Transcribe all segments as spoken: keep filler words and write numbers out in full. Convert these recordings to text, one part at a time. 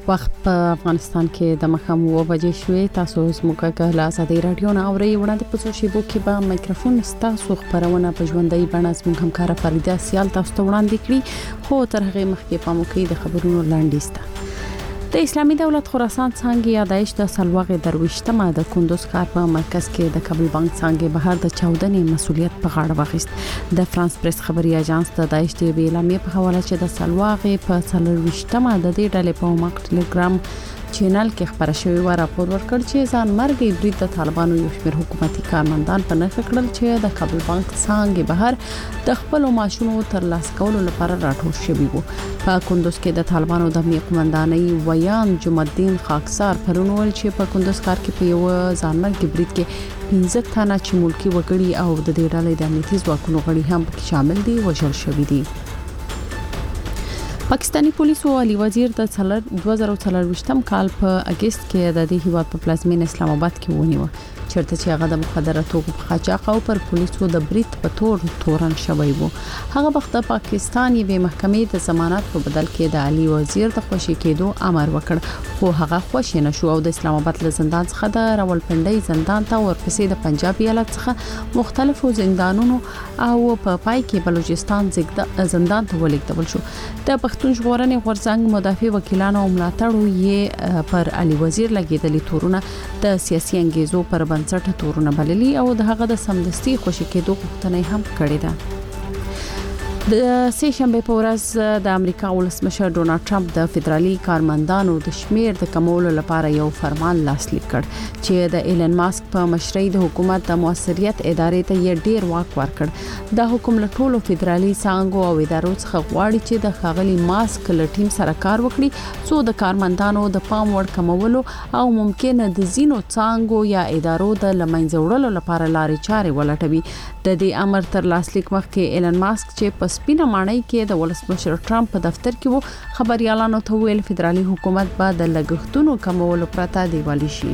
وخت په افغانستان کې د مخام و بجې شوې. تاسو زموږه کله ازادي رادیو نه اوري وړاندې په څو شیبو کې به مایکروفون تاسو خبرونه په ژوندۍ بڼه زموږ همکار فریده سیال تاسو ته وړاندې کړي. خو تر هغه مخکې په موکي د خبرونو لاندې د اسلامي دولت خراسان څنګه یادایش د سلواغې درويشتمه د کندوز ښار په مرکز کې د کابل بانک څنګه بهر د چاودنې مسولیت په غاړه واخیست. د فرانس پریس خبري اژانس د دایښ د اعلامیې په حواله چې د سلواغې په څلورويشتمه د دې ډلې په موقع ټلګرام چینل کې خبره شوې و راپور ورکړ چې ځان مرګ برید د طالبانو یو شمېر حکومتي کارمندان په نښه کړل چې د کابل بانک څنګه بهر د خپل ماشونو تر لاس کولو لپاره راټول شوی وو. په کندوز کې د طالبانو د امنیت قومندانۍ ویان جمعالدین خاکسار پرونول چې په کندوز ښار کې په یو ځان مرګ برید کې پنځه تنه چې ملکی وګړي او د دې ډلې د امنیتي ځواکونو غړي هم پکې شامل دي وژل شوي دي. پاکستانی پولیسو علي وزیر د دوه زره څلورويشتم کال په اگست کې د دې هیواد په پلازمینه اسلام آباد کې ونیو چرته چې هغه د مخدره توکو په قاچاق او پر پولیسو د بریټ په تور تورن شوی وو. هغه وخت د پاکستان یوې محکمې د ضمانت په بدل کې د علي وزیر د خوشي کېدو امر وکړ خو هغه خوشی نشو او د اسلام آباد له زندان څخه د راولپنډي زندان ته ورپسې د پنجاب ایالت څخه مختلفو زندانونو او په پای کې بلوچستان زندان ته ولیږدول شو. د پښتون ژغورنې غورځنګ مدافع وکیلانو او ملاتړو یې پر علي وزیر لګیدلې تورونه د سیاسي انګیزو پر بنسټ تورونه بللي او د هغه د سمدستي خوشی کېدو غوښتنه هم کړې ده. د سه شنبه په ورځ د امریکا ولسمشر ډونالد ټرمپ د فدرالي کارمندانو د شمیر د کمولو لپاره یو فرمان لاسلیک کړ چې د ایلن ماسک په مشرۍ د حکومت د موثریت ادارې ته یې ډیر واک ورکړ. دا حکم له ټولو فدرالي څانګو او ادارو څخه غواړي چې د ښاغلي ماسک له ټیم سره کار وکړي څو د کارمندانو د پام وړ کمولو او ممکن د زینو څانګو یا ادارو د لمنځه وړلو لپاره لارې چارې ولټوي. د دې امر تر لاسلیک مخکې ایلن ماسک چې په سپینه ماڼۍ کې د ولسمشر ټرمپ په دفتر کې وو خبريالانو ته ویل فدرالي حکومت به د لګښتونو کمولو پرته دیوالی شي.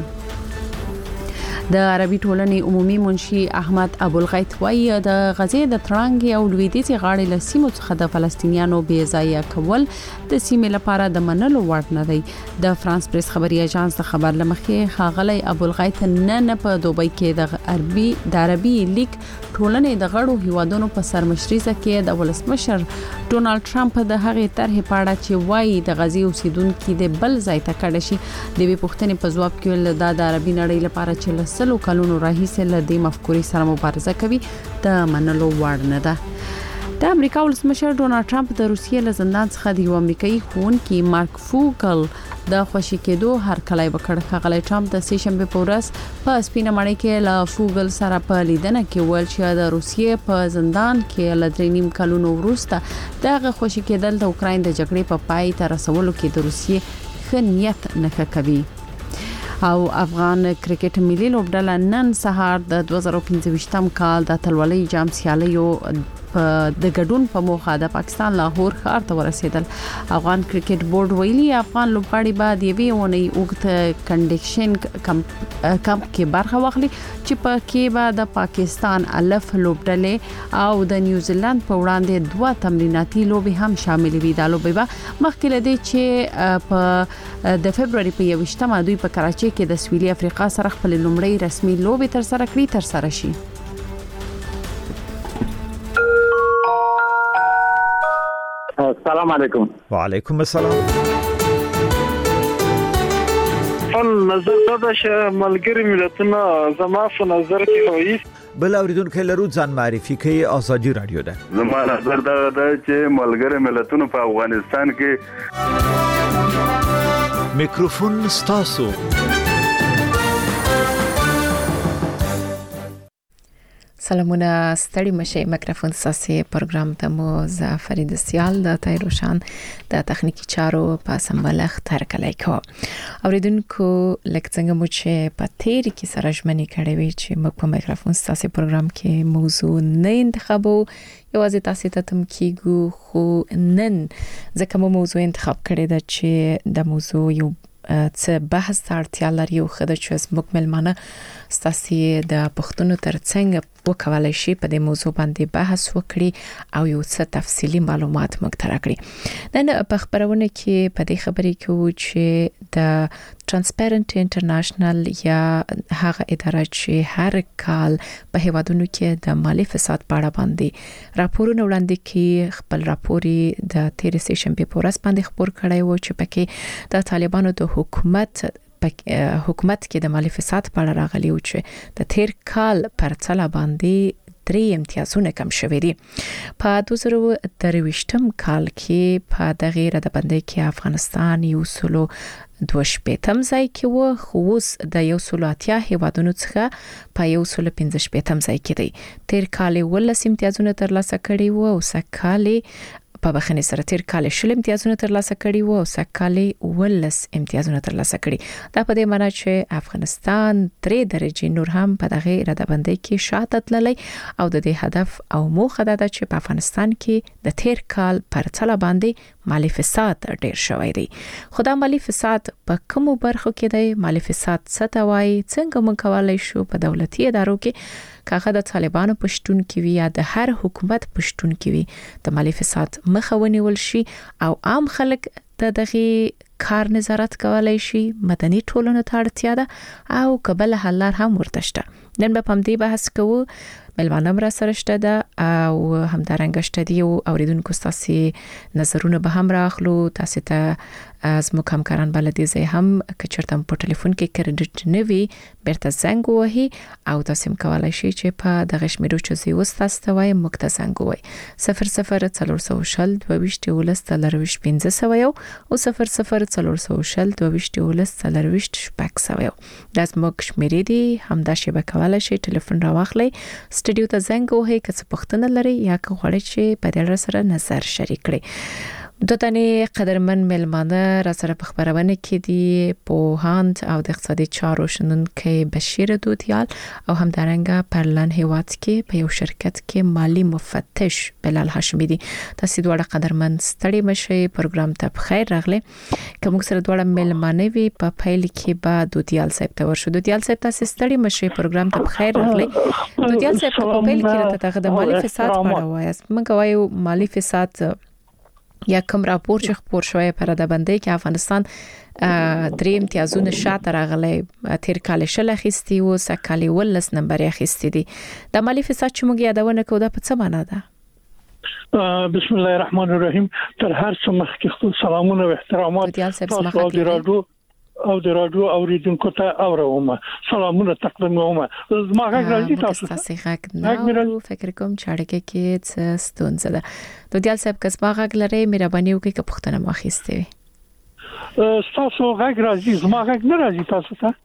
د عربي ټولنې عمومي منشي احمد ابوالغیث وایي د غزې د ترانګ او لویدیځ غاړې له سیمو څخه د فلسطینیانو بې ځایه کول د سیمې لپاره د منلو وړ نه دی. د فرانس پریس خبري اژانس د خبر لمخې ښاغلی ابوالغیث نن په دوبۍ کې د عربي د عربي لیگ ټولنې د غړو هیوادونو په سرمشريزه کې د ولسمشر ډونالد ټرمپ د هغې طرحې په اړه چې وایي د غزې اوسیدونکو د بل ځای ته کډه شي د وی پوښتنې په ځواب کې د عربي نړۍ لپاره چې سلو کلونو راهیسې له دې مفکورې سره مبارزه کوي د منلو وړ نه ده. د امریکا ولسمشر ډونالد ټرمپ د روسیې له زندان څخه د یو امریکایي ښوونکي مارک فوګل د خوشی کېدو هرکلی وکړ. ښاغلی ټرمپ د سه شنبه په ورځ په سپینه ماڼۍ کې له فوګل سره په لیدنه کې ویل چې د روسیې په زندان کې له درې نیم کلونو وروسته دغه خوشی کېدل د اوکراین د جګړې په پای ته رسولو کې د روسیې ښه نیت نه کوي. او افغان کرکټ ملي لوبډله نن سهار د دوه زره پنځه کال د اتلولۍ جام سیالیو د ګډون په موخه د پاکستان لاهور ښار ته ورسېدل. افغان کرکټ بورډ ویلي افغان لوبغاړي بعد یوې ونی اوږد کنډیشن کمپ کې برخه واخلي چې په کې به د پاکستان الف لوبډلې او د نیوزیلند په وړاندې دوه تمریناتي لوبې هم شامل وي. دا لوبې به مخکې لدی چې په د فبرवरी په یوشتمه دوی په کراچۍ کې د سویلي افریقا سره خپل لومړی رسمي لوبې تر سره کړې تر سره شي. السلام علیکم. وعلیکم السلام. فن نظر دا چې ملګری ملتونه زما په نظر کې وایي بل اوریدونکو لرو ځان معرفي کوي ازادي رادیو ده. زما نظر دا ده چې ملګری ملتونه په افغانستان کې میکروفون ستاسو. سلامونه ستړي مشه میکروفون ساسي پروګرام ته مو ز فرید سیال د تایروشان د تخنیکی چارو په سمبلخ تر کلای کو اوریدونکو لکه مو چې په تیر کې سره ژمنې کړې وي چې موږ په میکروفون ساسي پروګرام کې موضوع نه انتخابو یوازې تاسو ته تم کیګو خو نن ځکه مو موضوع انتخاب کړی دا چې د موضوع یو څه بحث اړتیا لري او خدای چې مکمل معنی ستاسو د پښتون ترڅنګ وکولای شي په دې موضوع باندې بحث وکړي او یو څه تفصیلی معلومات موږ ته راکړي. نن په خبرونه کې په دې خبرې کې و چې د ترانسپیرنت انټرنیشنل یا هغه اداره چې هر کال په هیوادونو کې د مالی فساد په اړه باندې راپورونه وړاندې کوي، خپل راپوري د تیر سیشن په پورس باندې خبر کړی و چې پکې د طالبانو د حکومت حکومت کې د مالی فساد په اړه راغلی و چې د تیر کال پر څلا باندې درې امتیازونه کم شوې دي. په دوه زره درویشتم کال کې په دغه ردبندۍ کې افغانستان یو سلو دوه شپېتم ځای کې و، خو اوس د یو سلو اتیا هیوادونو څخه په یو سلو پنځه شپېتم ځای کې دی. تیر کال ولس امتیازونه ترلاسه کړي وو او سکهال په بخنه سره تیر کال شل امتیازونه ترلاسه کړي وو او سکهال ولس امتیازونه ترلاسه کړي. دا په دې معنی چې افغانستان درې درجه نور هم په دغه ردبندۍ کې شاته تللی او د دې هدف او موخه ده چې په افغانستان کې د تیر کال پر څلا باندې مالی فساد ډیر شوی دی. خو دا مالی فساد په کومو برخو کې دی؟ مالی فساد څه ته وایي؟ څنګه موږ کولای شو په دولتي ادارو کې کاغه د طالبانو پښتون کې وي یا د هر حکومت پښتون کې وي د مالی فساد مخه ونیول شي او عام خلک د دغه کار نظارت کولای شي؟ مدني ټولنه ته اړتیا ده او قبل حل هم ورته شته. نن به هم دې بحث کوو. ملوانم را سره شته ده او همدارنګ شته دی او اوریدونکو تاسو نظرونه به هم راخلو. تاسو ته از مو همکاران بلدي زه هم کچرتم په ټلیفون کې کریډټ نوي برته زنګ وهي او تاسو هم کولای شئ چې په دغه شمیرو چې زی وستاسته وای مکته زنګ وای صفر صفر څلور شل دوه ولس تلروش پنځه سو یو او صفر صفر څلور شل دوه ولس تلروش شپږ سو یو. د زموږ شمیرې دي همدا شی به کولای شئ ټلیفون راوخلئ سټډیو ته زنګ وهي که څه پوښتنه لري یا که غواړئ چې په دې سره نظر شریک کړئ. دو تنه قدرمن ملمانه را سره په خبرونه کې دي پوهاند او د اقتصادي چارو شنونکي بشیر دودیال او همدارنګه پرلن هیواد کې په یو شرکت کې مالی مفتش بلال هاشمی دي. تاسو دواړه قدرمن ستړي مشي پروګرام ته بخیر راغله. کوم سره دواړه ملمانه وي په پایل کې با دودیال صاحب ته ورشو. دودیال صاحب تاسو ستړي مشي پروګرام ته بخیر راغله. دودیال صاحب په پایل کې راته د مالی فساد په اړه وایي. موږ وایو مالی فساد یا کوم راپور چې خبر شوی پر د بندۍ کې افغانستان درې امتیازونه شاته راغلی. تیر کال شل اخیستی او سکهال ولس نمبر اخیستی دي. د مالی فساد چې موږ یادونه کوو دا په څه معنی ده؟ بسم الله الرحمن الرحیم. تر هر څه مخکې خپل سلامونه او احترامات تاسو د رادیو او د رادیو اوریدونکو ته اوروم. سلامونه تقدیموم. زما غږ راځي تاسو ته؟ تاسو غږ نو فکر کوم چې اړیکه کې څه ستونزه ده. دودیال صاحب که زما غږ لري مهرباني وکړئ که پوښتنه واخیستئ وي. تاسو غږ راځي زما غږ نه راځي تاسو ته؟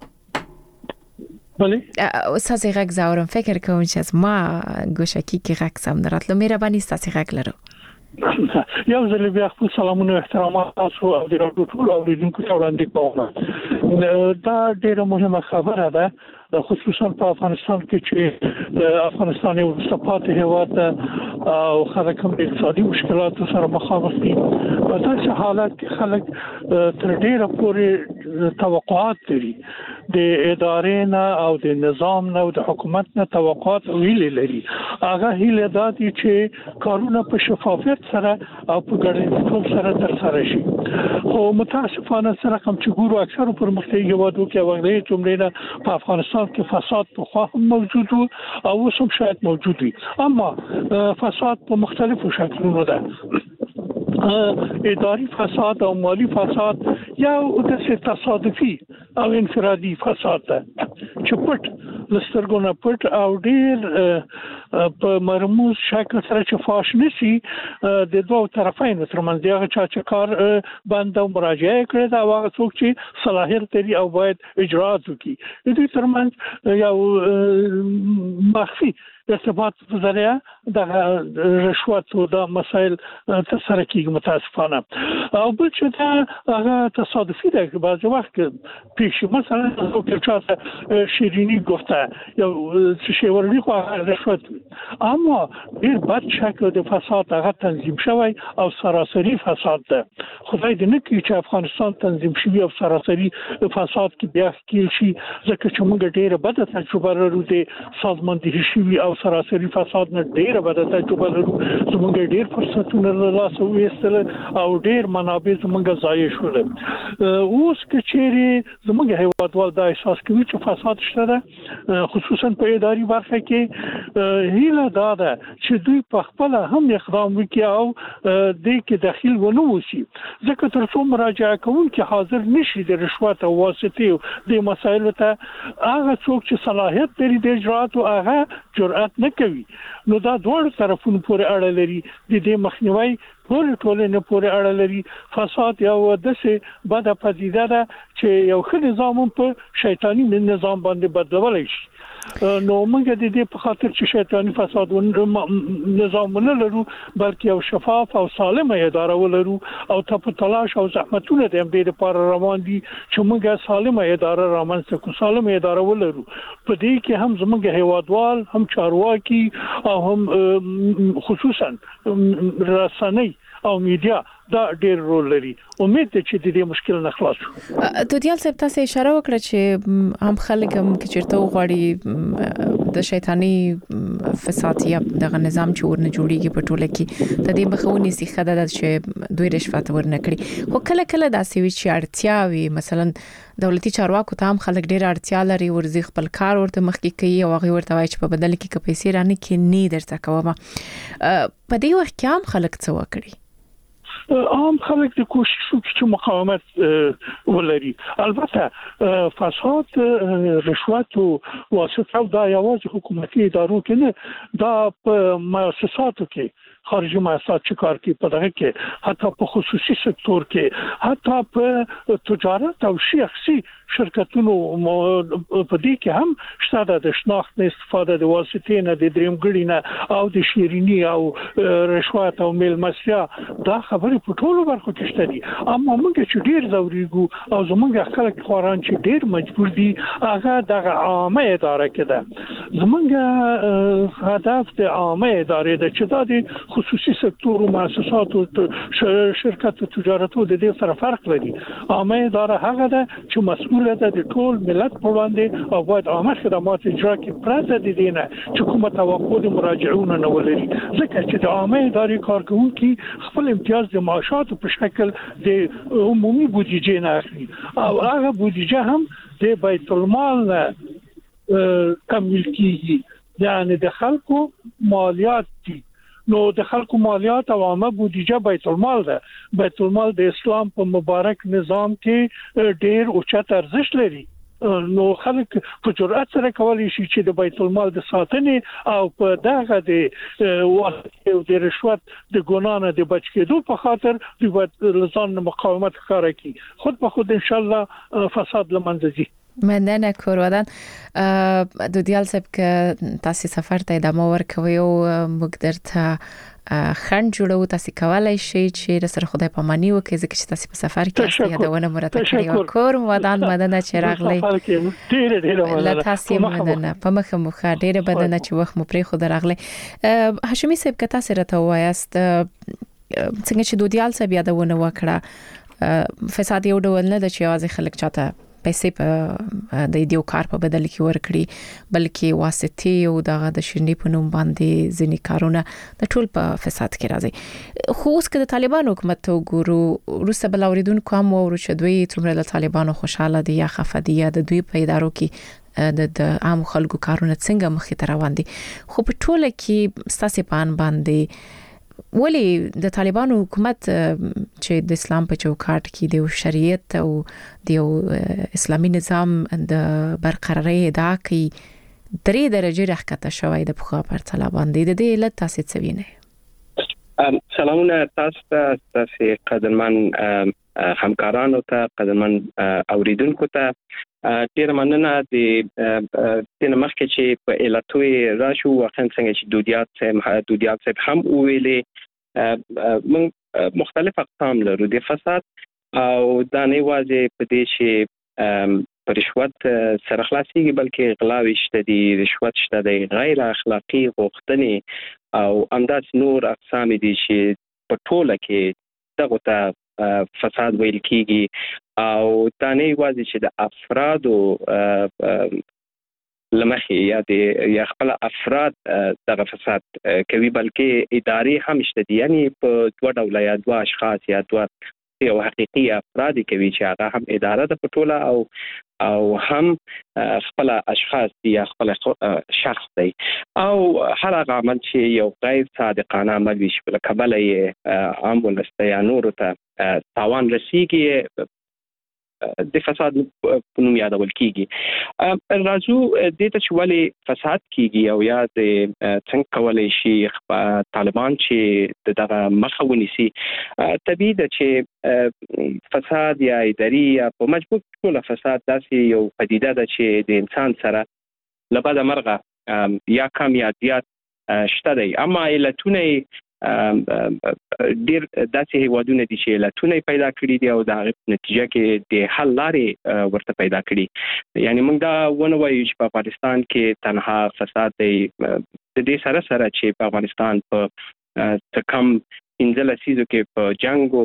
بله تاسو غږ زاورم فکر کوم چې از ما ګوشکی کې غږ سم دراتلو. مهرباني تاسو غږ لرو. یو ځل بیا خپل سلامونه او احترامات تاسو او د راډیو ټول اوریدونکو ته وړاندې کوم. دا ډیره مهمه خبره ده خصوصا په افغانستان کې چې افغانستان یو ستپات هیواد او خلک هم د اقتصادي مشکلاتو سره مخامخ دي. په داسې حالت کې خلک تر ډیره پورې توقعات لري د ادارې نه او د نظام نه او د حکومت نه توقعات ویلې لري. هغه هیله ده چې کارونه په شفافیت سره او په ګډون سره ترسره شي. خو متاسفانه سره کوم چې ګورو اکثر پرمختللي هیوادو کې وغوړي څومره په افغانستان کې فساد په خوا هم موجود وو او اوس هم شاید موجود وي. اما فساد په مختلفو شکلونو ده. اداري فساد او مالی فساد یو د تصادفي او انفرادي فساد ده چې پټ لسترګونه پټ او ډیر په مرموز شکل سره چې فاش نشي د دوه طرفینو ترمنځ هغه چې کار باندې مراجعه کړي دا هغه څوک چې صلاحیت لري او باید اجرات وکړي. د دې ترمنځ یو مخفي د ثبات په ذریعہ د رشوت او د مسایل تر سره کیږي متاسفانه او بل چې دا هغه تصادفي ده که بعضی وقت پیش مثلا که چاته شیرینی گفته یا شیورنی خو رشوت اما ډیر بد شکل د فساد هغه تنظیم شوی او سراسری فساد ده خدای دې نه کړي چې افغانستان تنظیم شوی او سراسری فساد کې بیا کېل شي ځکه چې موږ ډیره بده تجربه لرو د سازماندهي شوی او سراسری فساد نه ډیره بده تجربه لرو زموږ ډیر فرصتونه له لاسه وېستل او ډیر منابع زموږ ضایع شول اوس که چیرې زموږ هیوادوال دا احساس کوي چې فساد شته ده خصوصا په اداري برخه کې هیله دا ده چې دوی په خپل هم اقدام وکړي او دې کې داخل ونه وشي ځکه تر څو مراجعه کوونکي حاضر نشي د رشوت او واسطې د مسایلو ته هغه څوک چې صلاحیت لري د اجرات او هغه جرأت نه کوي نو دا دوه طرفونو پورې اړه لري د دې مخنیوي ټول ټولنه پورې اړه لري فساد یو داسې بده پدیده ده چې یو ښه نظام په شیطانی نظام باندې بدلولای شي نو موږ د دې په خاطر چې شیطانی فساد نظام نه لرو بلکې یو شفاف او سالمه اداره ولرو او ته په تلاش او زحمتونه د دې لپاره روان دي چې موږ سالمه اداره رامنځته کوو سالمه اداره ولرو په دې کې هم زموږ هیوادوال هم چارواکي او هم خصوصا رسنۍ او میډیا دا ډېر رول لري امید ده چې د دې مشکل نه خلاص شو دودیال صاحب تاسو اشاره وکړه چې هم خلک هم کې چیرته غواړي د شیطانی فساد یا د نظام چې ورنه جوړیږي په ټوله کې د دې بخونی سي خدای د چې دوی رشوت ورنه کړی خو کله کله داسې وي چې اړتیا وي مثلا دولتي چارواکو ته هم خلک ډېر اړتیا لري ورزي خپل کار ورته مخکې کوي او هغه ورته وایي چې په بدل کې کې پیسې رانه کې نه درته کومه په دې وخت کې هم خلک څه وکړي عام خلک د کوشش وکړي چې مقاومت ولري البته فساد رشوت او واسطه دا یوازې حکومتي ادارو کې نه دا په مؤسساتو کې خارجي مؤسسات چې کار کوي په دغه کې حتی په خصوصي سکتور کې حتی په تجارت او شخصي شرکتونو په دې کې هم شته د شناخت نه استفاده د واسطې نه د دریمګړي نه او د شیرینی او رشوت او میلمستیا دا خبرې په ټولو برخو کې شته دي اما موږ چې ډیر زوريګو او زموږ خلک خوران چې ډیر مجبور دي هغه د عامه اداره کې ده زموږ هدف د عامه ادارې ده چې دا د خصوصي سکتور او مؤسسات او شرکت تجارت د دې سره فرق لري عامه اداره هغه ده چې مسؤل ده د ټول ملت په وړاندې او باید عامه خدمات اجرا کړي پرته د دې نه چې کومه توقع د مراجعون نه ولري ځکه چې د عامه ادارې کارکونکي خپل امتیاز د معاشاتو په شکل د عمومي بودیجې نه اخلي او هغه بودیجه هم د بیت المال نه تمویل کیږي یعنی د خلکو مالیات دي نو د خلکو مالیات او عامه بودیجه بیت المال ده بیت المال د اسلام په مبارک نظام کې ډېر اوچت ارزښت لري نو خلک په جرأت سره کولی شي چې د بیت المال د ساتنې او په دغه د واسطه او د رشوت د ګناه د بچ کېدو په خاطر د لزان مقاومت ښکاره کړي خود په خود ان شاء الله فساد لمنځه ځي مننه کورودان دودیال صاحب که تاسو سفر ته ادامه ورکوي او موږ درته خند جوړو تاسو کولای شئ چې سره خدای پامانی وکړي ځکه چې تاسو په سفر کې یادونه مرته کړی و کور ودان مدنه چې راغلی ډېر ډېر مننه تاسو مننه په مخه مخه ډېر بدنه چې وخت مو پرې خو درغلی هاشمي صاحب که تاسو راته وایاست څنګه چې دودیال صاحب یادونه وکړه فساد یو ډول نه د چې یوازې خلک چاته پیسې په د دې کار په بدل کې ورکړي بلکې واسطې او دغه د شنی په نوم باندې ځینې کارونه د ټول په فساد کې راځي خو اوس که د طالبان حکومت ته وګورو روسه بل اوریدونکو هم وورو چې دوی څومره د طالبانو خوشاله دي یا خفه دي یا د دوی په ادارو کې د عام خلکو کارونه څنګه مخې ته روان دي خو په ټوله کې ستاسو پان باندې ولی د طالبانو حکومت چې د اسلام په چوکاټ کې د شریعت او د اسلامي نظام د برقرارۍ ادعا کوي درې درجه راکته شوی د پخوا پر طالبان دي د دې علت تاسو څه وینئ سلامونه تاسو ته تاسو قدرمن همکارانو ته قدرمن اوریدونکو ته ډیر مننه د د مخکې چې په علتوي راشو واقعا څنګه چې دودیات سم دودیات سم هم ویلې من مختلف اقسام لرو د فساد او دا نه واځي په دې چې پر رشوت سره خلاصيږي بلکې غلاوي شته دي رشوت شته دي غیر اخلاقی غوښتنې او انداز نور اقسام دي چې په ټوله کې دغه ته فساد ویل کیږي او دا نه واځي چې د افرادو لمخې یا د یا خپل افراد دغه فساد کوي بلکې ادارې هم شته دي یعنی په دوه ډول یا دوه اشخاص یا دوه یو حقيقي افراد کوي چې هغه هم اداره د پټوله او او هم خپل اشخاص دي یا خپل شخص دی او هر هغه عمل چې یو غیر صادقانه عمل وي چې په کبل یې عام ولسته یا نور ته تاوان رسیږي د فساد په نوم یادول کیږي راځو د ته چې ولې فساد کیږي او یا د څنګه کولای شي طالبان چې دغه مخه ونیسي طبيعي ده چې فساد یا اداري یا په مجبور ټول فساد داسې یو پدیده ده چې د انسان سره لبد مرغه یا کم یا زیات شته دی اما علتونه ډیر داسې هیوادونه دي چې علتونه پیدا کړي دي او د نتیجه کې د حل لارې ورته پیدا کړي یعنی موږ دا ونه وایو چې په افغانستان کې تنها فساد دی د دې سره سره چې په افغانستان په کم انځل سیزو کې په جنگو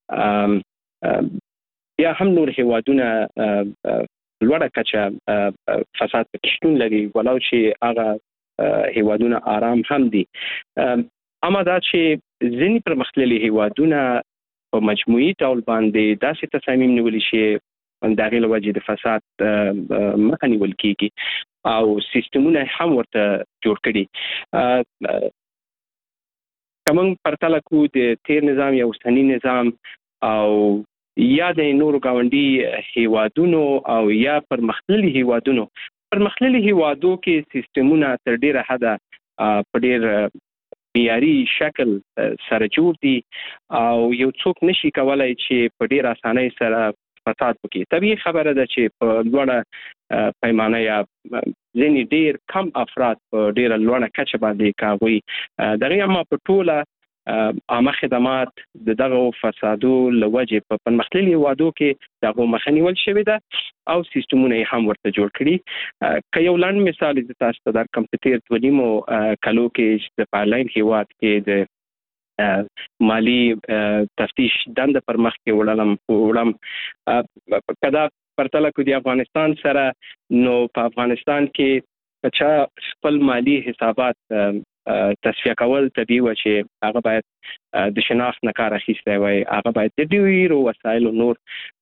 یا هم نور هیوادونه لوړه کچه فساد په شتون لري ولو چې هغه هیوادونه آرام هم دي اما دا چې ځینې پرمختللي هیوادونه په مجموعي ډول باندې داسې تصامیم نیولي چې د هغې له وجې د فساد مخه نیول کیږي او سیستمونه هم ورته جوړ کړي که موږ پرتله کړو د تیر نظام یا اوسني نظام او یا د نورو ګاونډي هیوادونو او یا پرمختللي هیوادونو پرمختللي هیوادو کې سیستمونه تر ډیره حده په ډیر معیاري شکل سره جوړ دي او یو څوک نشي کولای چې په ډیر اسانۍ سره فساد وکړي طبيعي خبره ده چې په لوړه پیمانه یا ځینې ډیر کم افراد په ډیر لوړه کچه باندې کاوي دغه اما په ټوله عامه خدمات دغه فسادو لوجه په پرمختللي هیوادو کې دغه مخنیول شوی ده او سیستمونه هم ورته جوړ کړي که یو لاند مثال د تاسو ته در کمپیوټر ونیمو کلو کې د پارلاین هیواد کې د مالی تفتیش دند پر مخ کې وړم وړم کدا پرتله کو د افغانستان سره نو په افغانستان کې چا خپل مالی حسابات تصفیه کول طبيعي و چې هغه باید د شناخت نه کار اخیستی وای هغه باید د ډیرو وسایلو نور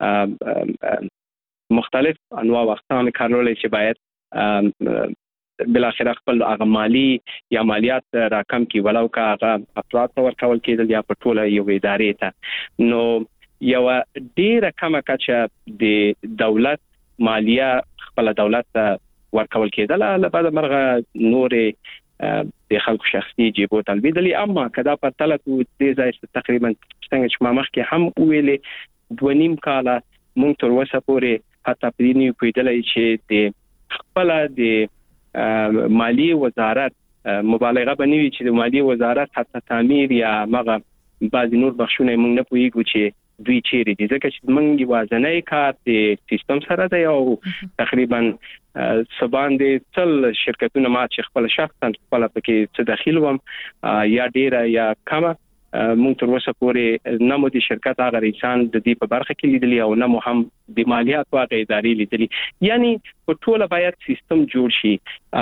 مختلف انواع او اقسام کارول چې باید بل اخر خپل هغه مالی یا مالیات راکم کی ولو کا هغه افراد ته ورکول کېدل یا په ټوله یو ادارې ته نو یو ډیره کمه کچه د دولت مالیه خپل دولت ته ورکول کېدل لپاره مرغه نورې د خلکو شخصي جيبو تلبیدلی اما کدا په تلکو د ځای تقریبا څنګه چې ما مخکې هم ویلې دوه نیم کاله مونږ تر اوسه پورې حتی په دې نیو پیدلای چې د خپل د مالی وزارت مبالغه بنوي چې د مالی وزارت حتی تعمیر یا مغه بعض نور بخښونه مونږ نه پوهیږو چې دوی چیرې دي ځکه چې موږ یوازنۍ کار د سیستم سره دی او تقریبا سبان د ټول شرکتونو ما چې خپل شخصا خپل پکې څه داخل وم یا ډیره یا کمه مونږ تر اوسه پورې نه مو د شرکت هغه انسان د دې په برخه کې لیدلی او نه مو هم د مالیات او ادارې لیدلی یعنی په ټوله باید سیستم جوړ شي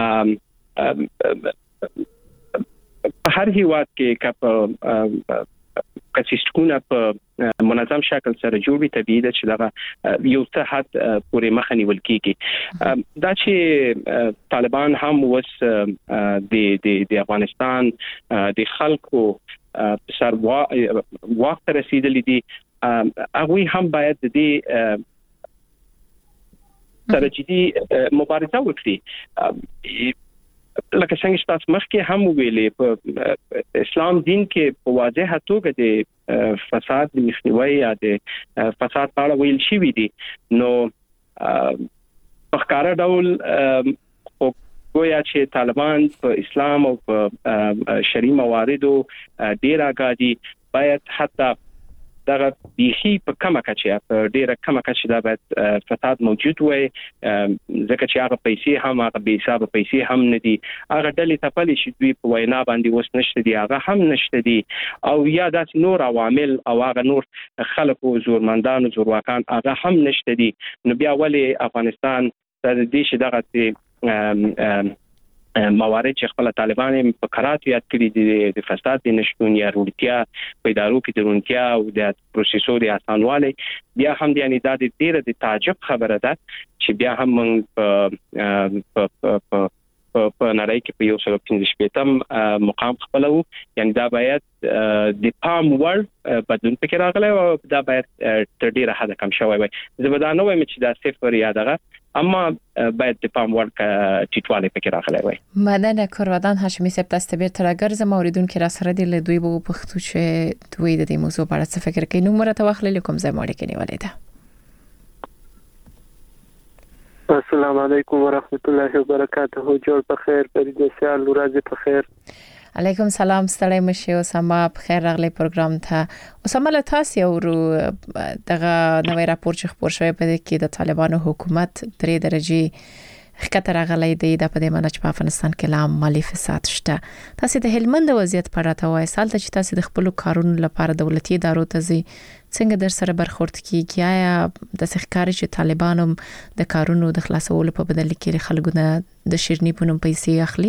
په هر هیواد کې کپ کسیستونه په منظم شکل سره جوړ وي طبيعي ده چې دا یو څه حد پورې مخه نیول کیږي دا چې طالبان هم وس د د افغانستان د خلکو سر وخت رسیدلی دي هغه هم باید د دې سره جدي مبارزه وکړي لکه څنګه چې تاسو مخکې هم ویلې په اسلام دین کې په واضحه توګه د فساد د مخنیوي یا د فساد په اړه ویل شوی دي. نو په ښکاره ډول گویا چې طالبان په اسلام او په شرعي مواردو ډیر آګادي باید حتی دغه بیخي په کمه کچه په ډیره کمه کچه دا باید فساد موجود وي، ځکه چې هغه پیسې هم هغه بې حسابه پیسې هم نه دي، هغه ډلې تپلې چې دوی په وینا باندې اوس نشته دي هغه هم نشته دي، او یا داسې نور عوامل او هغه نور خلکو زورمندانو زورواکان هغه هم نشته دي. نو بیا ولې افغانستان د دې چې دغه موارد چې خپل طالبان په قرات یاد کړی دي د فساد د نشټون یا روړتیا په ادارو کې د رونتیا او د پروسیسو د اسانوالي بیا هم د یعنی د ډیره د تعجب خبره ده چې بیا هم په په په نړۍ کې په یو سل پنځه شپږم مقام خپلو، یعنی دا باید د پام وړ بدلون پکې راغلی او دا باید تر ډیره حد کم شوی وي. زه به دا نه وایم چې دا صفر یا دغه، اما باید د پام وړ ټیټوالی پکې راغلی وي. مننه کروادان هاشمی صاحب، تاسو ته بیرته راګرځم. اوریدونکو را سره دی له دوی به پښتو چې دوی د دې موضوع په اړه څه فکر کوي. نو مرته واخلې کوم ځای مړ کې نیولې ده. السلام علیکم ورحمت الله وبرکاته. جوړ په خیر، فرید سیال ورځ په خیر. علیکم سلام، ستړی مشه اسامه، په خیر راغلی پروګرام ته. اسامه له تاسو یو دغه نوې راپور چې خبر شوی په دې کې د طالبانو حکومت درې درجه ښکته راغلی دی د په دې معنی چې په افغانستان کې لا مالی فساد شته. تاسو د هلمند وضعیت په اړه توای سالته چې تاسو د خپل کارونو لپاره دولتي ادارو ته ځي، څنګه در سره برخورد کیږي؟ یا د ښکاری چې طالبانو د کارونو د خلاصولو په بدل کې خلکو نه د شیرنی په نوم پیسې اخلي؟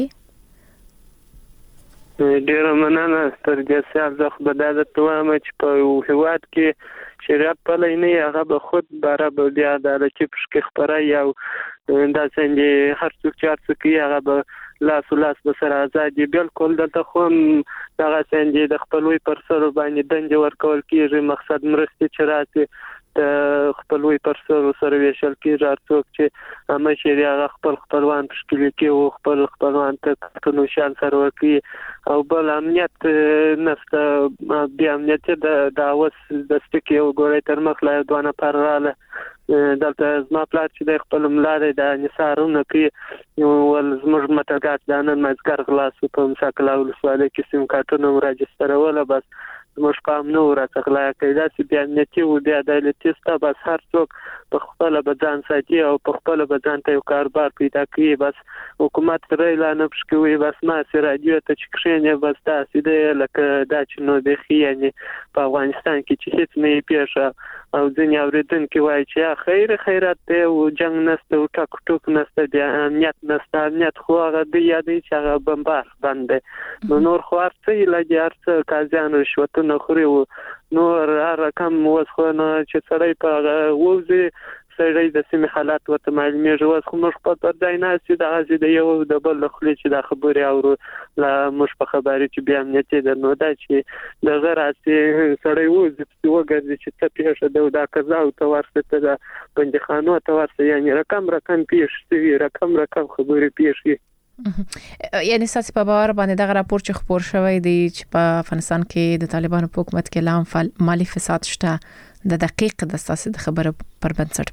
ډیر مننه سترګې سیال زه خو به دا درته وایم چې په هیواد کې شریعت پلی نه هغه به خود باره به بیا عدالتي پشکې خپره یا دا څنګه هر څوک چې هر څه کوي هغه به لاس و لاس به سره ازادي. بالکل دلته خو دغه څنګه د خپلوي پر سر باندې دنده ورکول کیږي، مقصد مرستې چې راځي د خپلوي پر سر سره ویشل کیږي، هر څوک چې هم شریعه هغه خپل خپلوان تشکیل کوي او خپل خپلوان ته کنو شان سره ورکي او بل امنیت نفته بیا امنیت د داوس د سټکی او ګورې تر مخ لا دوه نفر رااله دلته زما پلار چې د خپل ملاره د نثارونه کې ول زموږ متګات د نن مزګر غلاس په مساکلا ولسواله کې سیم کارتونه راجسترول، بس زموږ پام نو راڅخلا کېدا چې بیا امنیتي او د عدالتي ستا بس هر څوک په خپل بدن ساتي او په خپل بدن ته یو کاربار پیدا کوي. بس حکومت رې لا نه پښکوي، بس ما سره رادیو ته چې کښینه بس تاسو دې لکه دا چې نو د خیانه په افغانستان کې چې هیڅ نه پیښه او ځینې اوریدونکو وایي چې خیر خیرات دی او جنگ نشته او ټاک ټوک نشته، د امنیت نشته. امنیت خو هغه دی یادې چې هغه بمبار باندې نو نور خو ارڅې لګي ارڅ کازیان رشوت نه خوري او نور رقم وسخونه چې سړی په ووزي سړی د سیمې حالات ورته معلومیږي. اوس خو موږ په پردای نه سي د غزي د یو د بل خلی چې د خبري او لا موږ په خبري چې بیا امنیتي د نو دا چې د غراسي سړی ووزي چې وګرځي چې څه پیښه ده دا قضا او تورسته ته بندخانو تورسته یعنی رقم رقم پیښ رقم رقم خبري پیښ. یعنی ساسي په باور باندې دا راپور چې خبر شوی دی چې په افغانستان کې د طالبانو په حکومت کې لام مالی فساد شته، د دقیق د ساسي د خبره پر بنسټ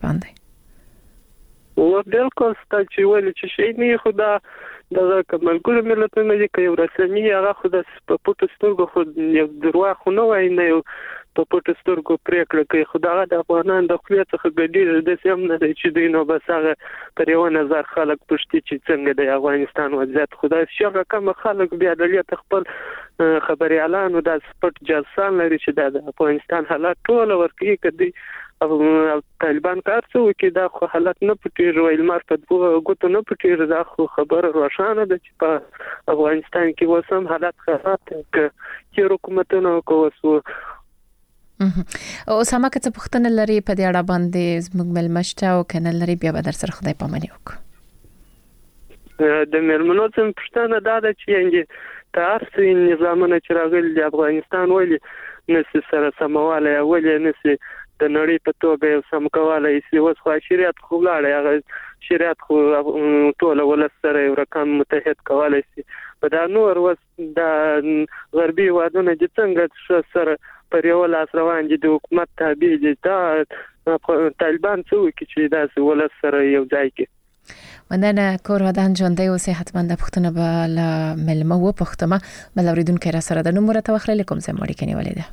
باندې و بالکل ستاسو چې ولې چې شي نه خدا دغه کمالګور ملتونه کې یو رسمي هغه خو د پټو سترګو خو یو دروا خو نه وای نه په پټو سترګو پریکړه کوي. خدای د افغانان د خپل څخه ګډي د سیم نه چې دوی نو بس هغه پر یو نظر خلک پښتي چې څنګه د افغانستان وضعیت خدای شګه کوم خلک بیا د لیت خپل خبري اعلان او د سپورت جلسان لري چې د افغانستان حالات ټول ورکی کدي او طالبان کار څو کې دا خو حالت نه پټیږي ویل مار په غوتو نه پټیږي دا خو خبر روښانه ده چې په افغانستان کې وسم حالات خراب دي چې حکومتونه کوسو. او سما که څه پښتنه لري په دې اړه باندې زموږ ملمشته او کنه لري بیا به در سره خدای پامنی وکړو. د ملمنو څخه پښتنه دا ده چې یعنی تاسو نظامونه چې راغلي د افغانستان ویلي نس سره سمواله ویلي نس د نړۍ په توګه یو سم کواله سی اوس خو شریعت خو لاړ هغه شریعت خو ټول ولس سره یو رقم متحد کولای شي په دا نور وس د غربي وادونه چې څنګه سره پر یو لاس روان دي د حکومت تابع دي دا طالبان څو کې چې دا ولس سره یو ځای کې مننه کور ودان ژوندۍ او صحتمند پښتون به له ملمه و پښتمه بل اوریدونکو را سره د نوم راته وخلې کوم څه مړی کني ولې ده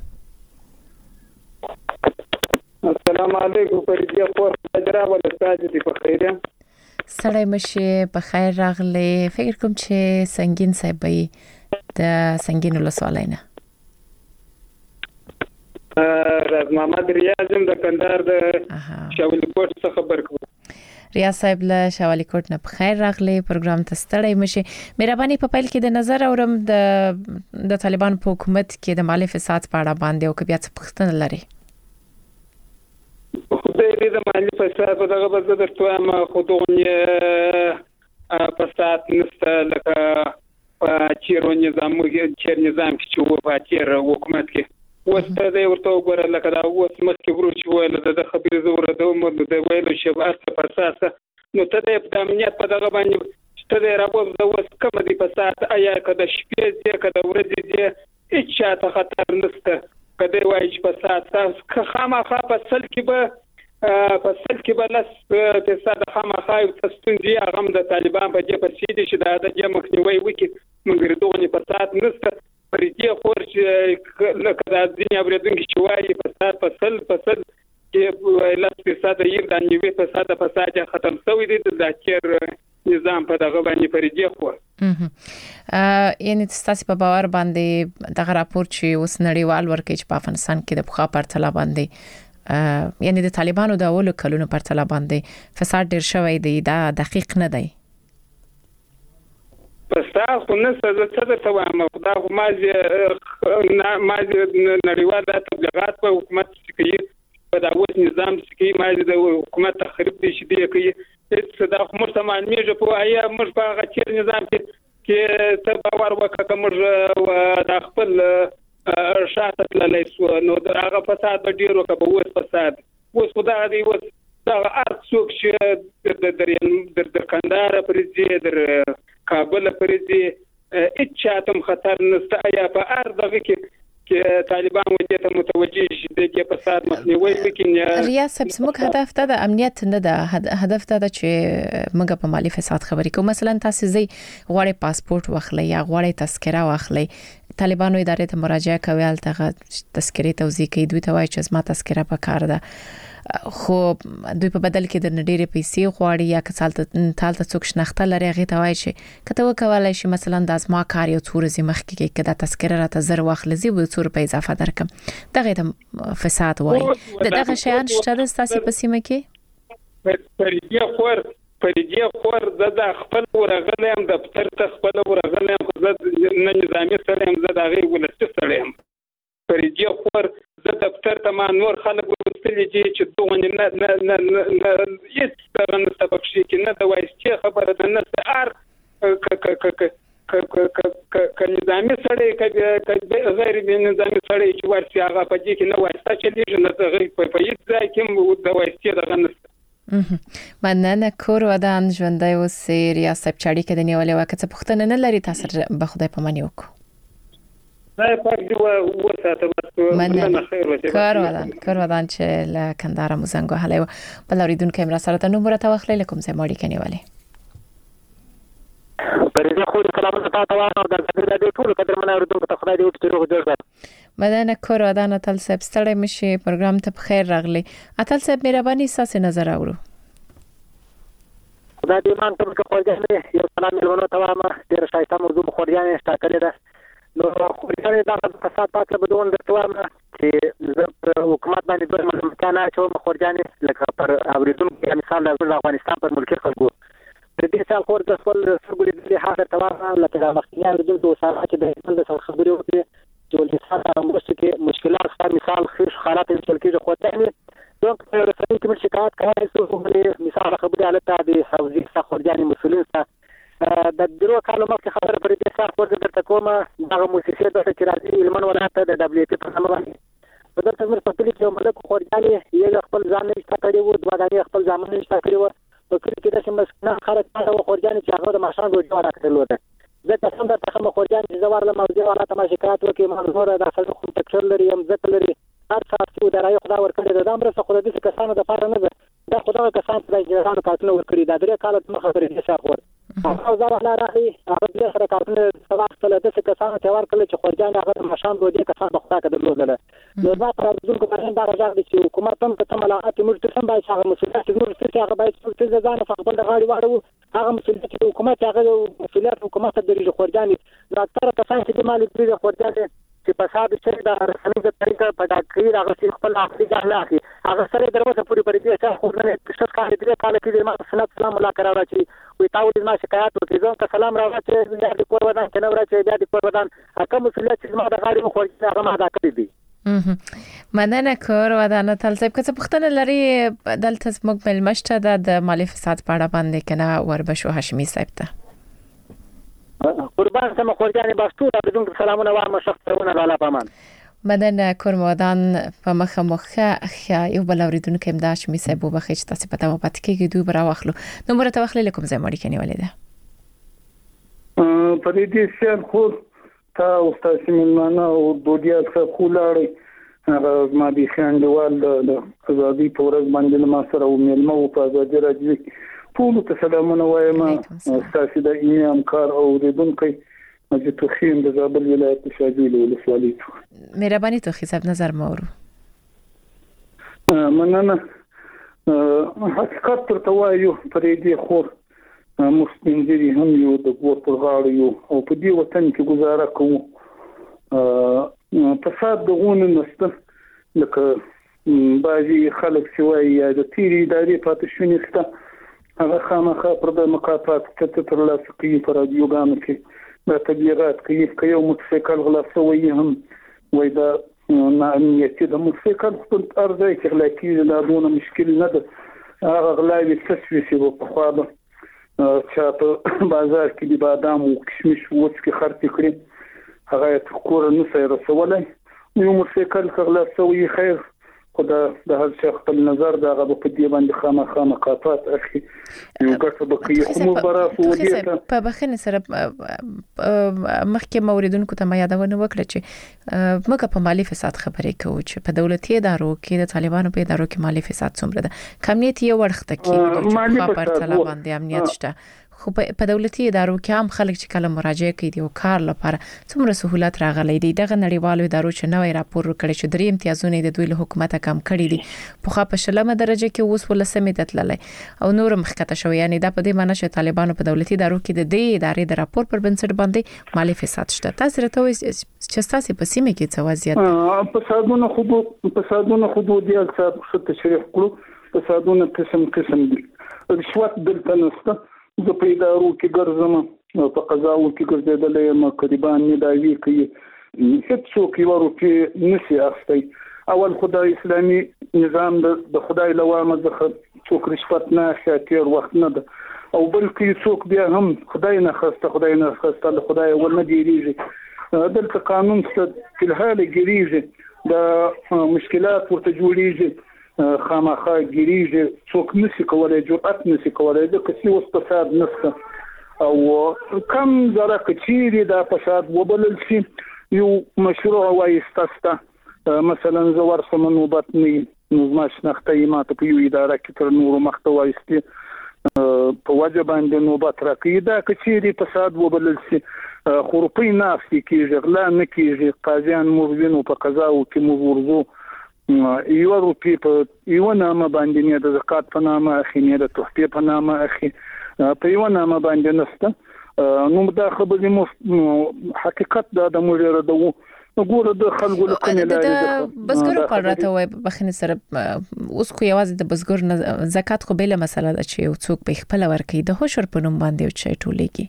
السلام علیکم پرېږه پور حضرت ول استاد دې په خیره سړی مشه په خیر راغلی فکر کوم چې سنگین صاحبې د سنگین ولسوالینا راز محمد ریاضم د کندهار د شاولی کوټ څخه خبر کوم ریاض صاحب له شاولی کوټ نه په خیر راغلی پروګرام ته ستړی مشه مهرباني په پیل کې د نظر اورم د د طالبان په حکومت کې د مالی فساد په اړه باندې او کې بیا څه پوښتنه لري خدای دې د مالی فساد په دغه بزه درته ما خودونه فساد نسته لکه چیرو نظام چیر نظام چې و په چیر حکومت کې وسته دې ورته وګوره لکه دا اوس مخکې ورو چې ویل د خبرې زوره د عمر د ویلو شی ارته فساد نو ته د امنیت په دغه باندې چې ته راوځه د اوس کوم دی فساد آیا کده شپې دې کده ورځې دې هیڅ ته خطر نسته کده وایي چې فساد تاسو خامخا په سل کې به په سل کې بلس فساد خامخا تستون دی هغه د طالبان په دې پرسي دي چې دا د مخنیوي وکړي مګر دغه فساد نسته پر دې خور چې لکه د دنیا بریدونکو چې وایي فساد فصل فصل کې لاس فساد یې د نیوي فساد فساد ختم شوی دی د ذکر نظام په دغه باندې پر دې خور یعنی تاسو په باور باندې دغه راپور چې اوس نړیوال ورکه چې په افغانستان کې د بخا پرتله باندې یعنی د طالبانو د اولو کلونو پرتله باندې فساد ډیر شوی دی دا دقیق نه دی فساد خو نه څه څه ته وایم خدا خو مازه مازه نړیوال د تبلیغات په حکومت کې په داوود نظام کې مازه د حکومت تخریب دي چې کوي هیڅ دا خو مرته معنی په آیا موږ په هغه چیر نظام کې کې ته باور وکړه کوم د خپل شاته تللی سو نو هغه فساد به ډیر وکړه به اوس فساد اوس خدای دې اوس دا ارت څوک چې د در در کندهار پرځي در کابل پرځي اچاتم خطر نسته یا په ارت دغه کې چې طالبان وجه ته متوجه شي د فساد مخنیوي وکړي ریاست زموږ هدف ته د امنیت نه ده هدف ته ده چې موږ په مالی فساد خبرې کوو مثلا تاسو زی غواړئ پاسپورت واخلئ یا غواړئ تذکره واخلئ طالبانو ادارې ته مراجعه کوي الته تذکره توزیع کوي دوی ته وایي چې زما تذکره په کار ده خو دوی په بدل کې د نډيري پیسې غواړي یا کڅالته تالته څوک شناخته لري هغه ته وایي چې کته وکولای شي مثلا د ازما کار یو څور زی مخ کې کده تذکره را ته زر واخلزي و څور په اضافه درکم دغه ته فساد وایي دغه شیان شته د تاسو په سیمه کې پر دې خور پر دې خور د خپل ورغلم د دفتر ته خپل ورغلم خو نه نظامی سره هم زه دغه ولست سره هم پر دې خور د دفتر ته ما نور خلک وستلي چې دوه نه نه نه نه هیڅ څنګه سبب شي کې نه د وایي خبره ده نه ار ک ک ک ک ک نظامی سره ک غیر نظامی سره چې ورسي هغه په دې کې نه وایي چې لږ نه غیر په هیڅ ځای کې د وایي دغه نه مننه کور ودان ژوندۍ اوسې ریاست صاحب چاړي کې د نیولې وکړه پښتنه نه لري تاسو به خدای په مانی وکړو زه پاک دی و ساته مننه کور ودان کور ودان چې له کندهار مو زنګ وهلی و بل اوریدونکو هم را سره ته نومره ته واخلئ کوم ځای مړی کې نیولې پرېږه خو سلام تاسو ته د دې ټول قدر منه اوریدونکو ته خدای دې وکړي روغ جوړ مدنه کور ودان اتل صاحب ستړی مشي پروګرام ته بخیر راغلی اتل صاحب مهرباني ساسه نظر اورو خدای دې مان ته کوجه یو سلام ملونو ته ما ډیر شایسته موضوع خوريانه استاکلې ده نو خوريانه دا فساد پاتله بدون درته ما چې حکومت باندې د ملکانه چې خوريانه لکه پر اوریدونکو مثال د افغانستان پر ملک خلکو د دې سال خور د خپل سرګوري د حاضر تمام لکه د مخکینه د دوه ساعت کې د خپل د خبرو په چې لسانه موږ کې مشکلات خار مثال خیش خالات چې کې خو ته دونك رسالة كمان شكايات كمان يسوون مثال خبري على تابي حوزي ساخر يعني مسؤولين سا بدرو كانوا ما في خبر بريد ساخر قدر تكوما بعض مؤسسات ده كراسي المن ولا حتى ده دبليو تي برنامج بدر تمر فتلي يوم ملك خور يعني يجي خپل ځان نشته کړی و دوا غاني خپل ځامن نشته کړی و په کلی کې د مسکینان خلک هغه خورجان چې هغه د ماشان ډوډۍ ورکړل وته ځکه څنګه ته مخ خورجان چې زوار له موضوع ولا ته ما شکایت وکړم منظور د خلکو کوم تکثر لري هم ځکه لري هر څه چې د رايو خدا ورکړي د امر څخه خو د دې کسانو د پاره نه ده دا خدای کسان چې د ځانو کارتونه ورکړي دا درې کال د مخه پرې نشه خور او زه ولا راغلي هغه د سره کارتونه سبا خپل د څه کسانو چې ورکړل چې خورجان هغه ماشان ډوډۍ کسان په خدا کې درلودل نو دا پر ځل کو باندې دا راځي چې حکومت هم ته ملاقات موږ ته باید هغه مسؤلیت موږ ته هغه باید چې ځان په خپل غاړي واړو هغه مسؤلیت چې حکومت هغه مسؤلیت حکومت د خورجان دا تر کسان چې د مال د خورجان چې په صاحب چې دا رسمي د طریقه په ډاکټري هغه خپل اخلي ځان اخلي هغه سره دروازه پوری پرې دي چې خو نه څه کار دې کال کې ما سنت سلام ملاقات راوړي وي تاسو ما شکایت وکړئ ځکه سلام راوړي چې د کور ودان چې نه راوړي د کور ودان هغه مسؤلیت چې ما د غاړي خو هغه ما دا کړی دي مننه کور ودان تل څه کڅ پختنه لري دلته موږ بل مشته د مالی فساد په اړه باندې کنه وربشو هاشمي صاحب ته قربان سم خورجان باستو بدون سلامونه وارم شخصونه والا پامان مدن کورمودان په مخه مخه خیا یو بل اوریدونکو امدا شمی صاحب وبخښ تاسو په تاسو پات کې دوی برا واخلو نو مرته واخلې کوم ځای مړی کني ولیدا په دې سیل خو تا او تاسو ملمانه او دودیا څخه خولاړي هغه ما دي خاندوال د ازادي پورز باندې ما سره او ملمو په ازادي راځي ټول ته سلامونه وایم تاسو د ایام کار او ردونکو مجید توخیم د زابل ولایت شاجوی ولسوالۍ مهرباني توخی صاحب نظر مورو مننه حقیقت تر توایو پرې دی خو مستنجری هم یو د ګور پر غاړه یو او په دې وطن کې گزاره کوو فساد دغونه نسته لکه بعضی خلک سوای یا د تیری ادارې پاتې شونې سته هغه خامخا پر د مقاطعات ته تر لاسه کوي پر رادیوګانو کې د تبلیغات کوي که یو موټرسایکل غلا شوی هم وای دا ناامنیتي د موټرسایکل خپل ارزای چې غلا کېږي دا دونه مشکل نه ده هغه غلاوي تسویسي په خوا ده چې په بازار کې د بادام او کشمش وڅ کې خرڅ کړي هغه کور نه سره رسولای یو موټرسایکل غلا شوی خیر خدا د هر څه خپل نظر دا غو په دې باندې خامخا مقاطعات اخی یو ګټه بقیه کوم براسو ودیته په بخنه سره مخکې موریدونکو ته ما یادونه وکړه چې موږ په مالی فساد خبرې کوو چې په دولتي ادارو کې د طالبانو په ادارو کې مالی فساد څومره ده کمیت یو ورخته کې په پرتله باندې امنیت شته خو په دولتي ادارو کې هم خلک چې کله مراجعه کوي د کار لپاره څومره سہولت راغلي دي دغه نړیوالو ادارو چې نوې راپور ورکړي چې درې امتیازونه د دوی له حکومت کم کړي دي په خا په شلمه درجه کې اوس ولسمه تتللی او نور مخکته شو یعنی دا په دې معنی چې طالبانو په دولتي ادارو کې د دې ادارې د راپور پر بنسټ باندې مالی فساد شته تاسو راته چې تاسو په سیمه کې څه وضعیت فسادونه خو فسادونه حدودي اکثر څه تشریح کړو فسادونه قسم قسم دي رشوت دلته نشته زه په ادارو کې ګرځم په قضاو کې ګرځېدلې ما قریبان نه داوی کوي هیڅ څوک یې ورته نشي اخستای اول خدای اسلامي نظام د خدای لوامه ځخه څوک رشوت نه اخیاتیر وخت نه ده او بلکې څوک بیا هم خدای نه خسته خدای نه خسته له خدای ول نه دیریږي دلته قانون څه په حال ګریږي د مشکلات ورته جوړیږي خامخا ګریږي څوک نشي کولای جرأت نشي کولای د کسي وس فساد نشته او کم زره کچيري د فساد وبلل شي یو مشروع وایستاسته مثلا زوار سمنوبت نه نظم شناخته یمات په یو اداره کې تر نور محتوى است په وجه باندې نوبت راکې دا کچيري فساد وبلل شي خورپي نافي کېږي غلا نه کېږي قاضیان موږ په قضا او کې موږ ورزو یو روپی په یو نامه باندې نه د زکات په نامه اخی نه د تحفه په نامه اخی په یو نامه باندې نسته نو دا خبرې مو حقیقت دا د مجرد وو وګوره د خلکو له کنه لاري د بزګرو پر راته وای بخنه سره اوس خو یوازې د بزګر زکات خو بل مسله ده چې یو څوک په خپل ورکې د هوشر په نوم باندې او چي ټولېږي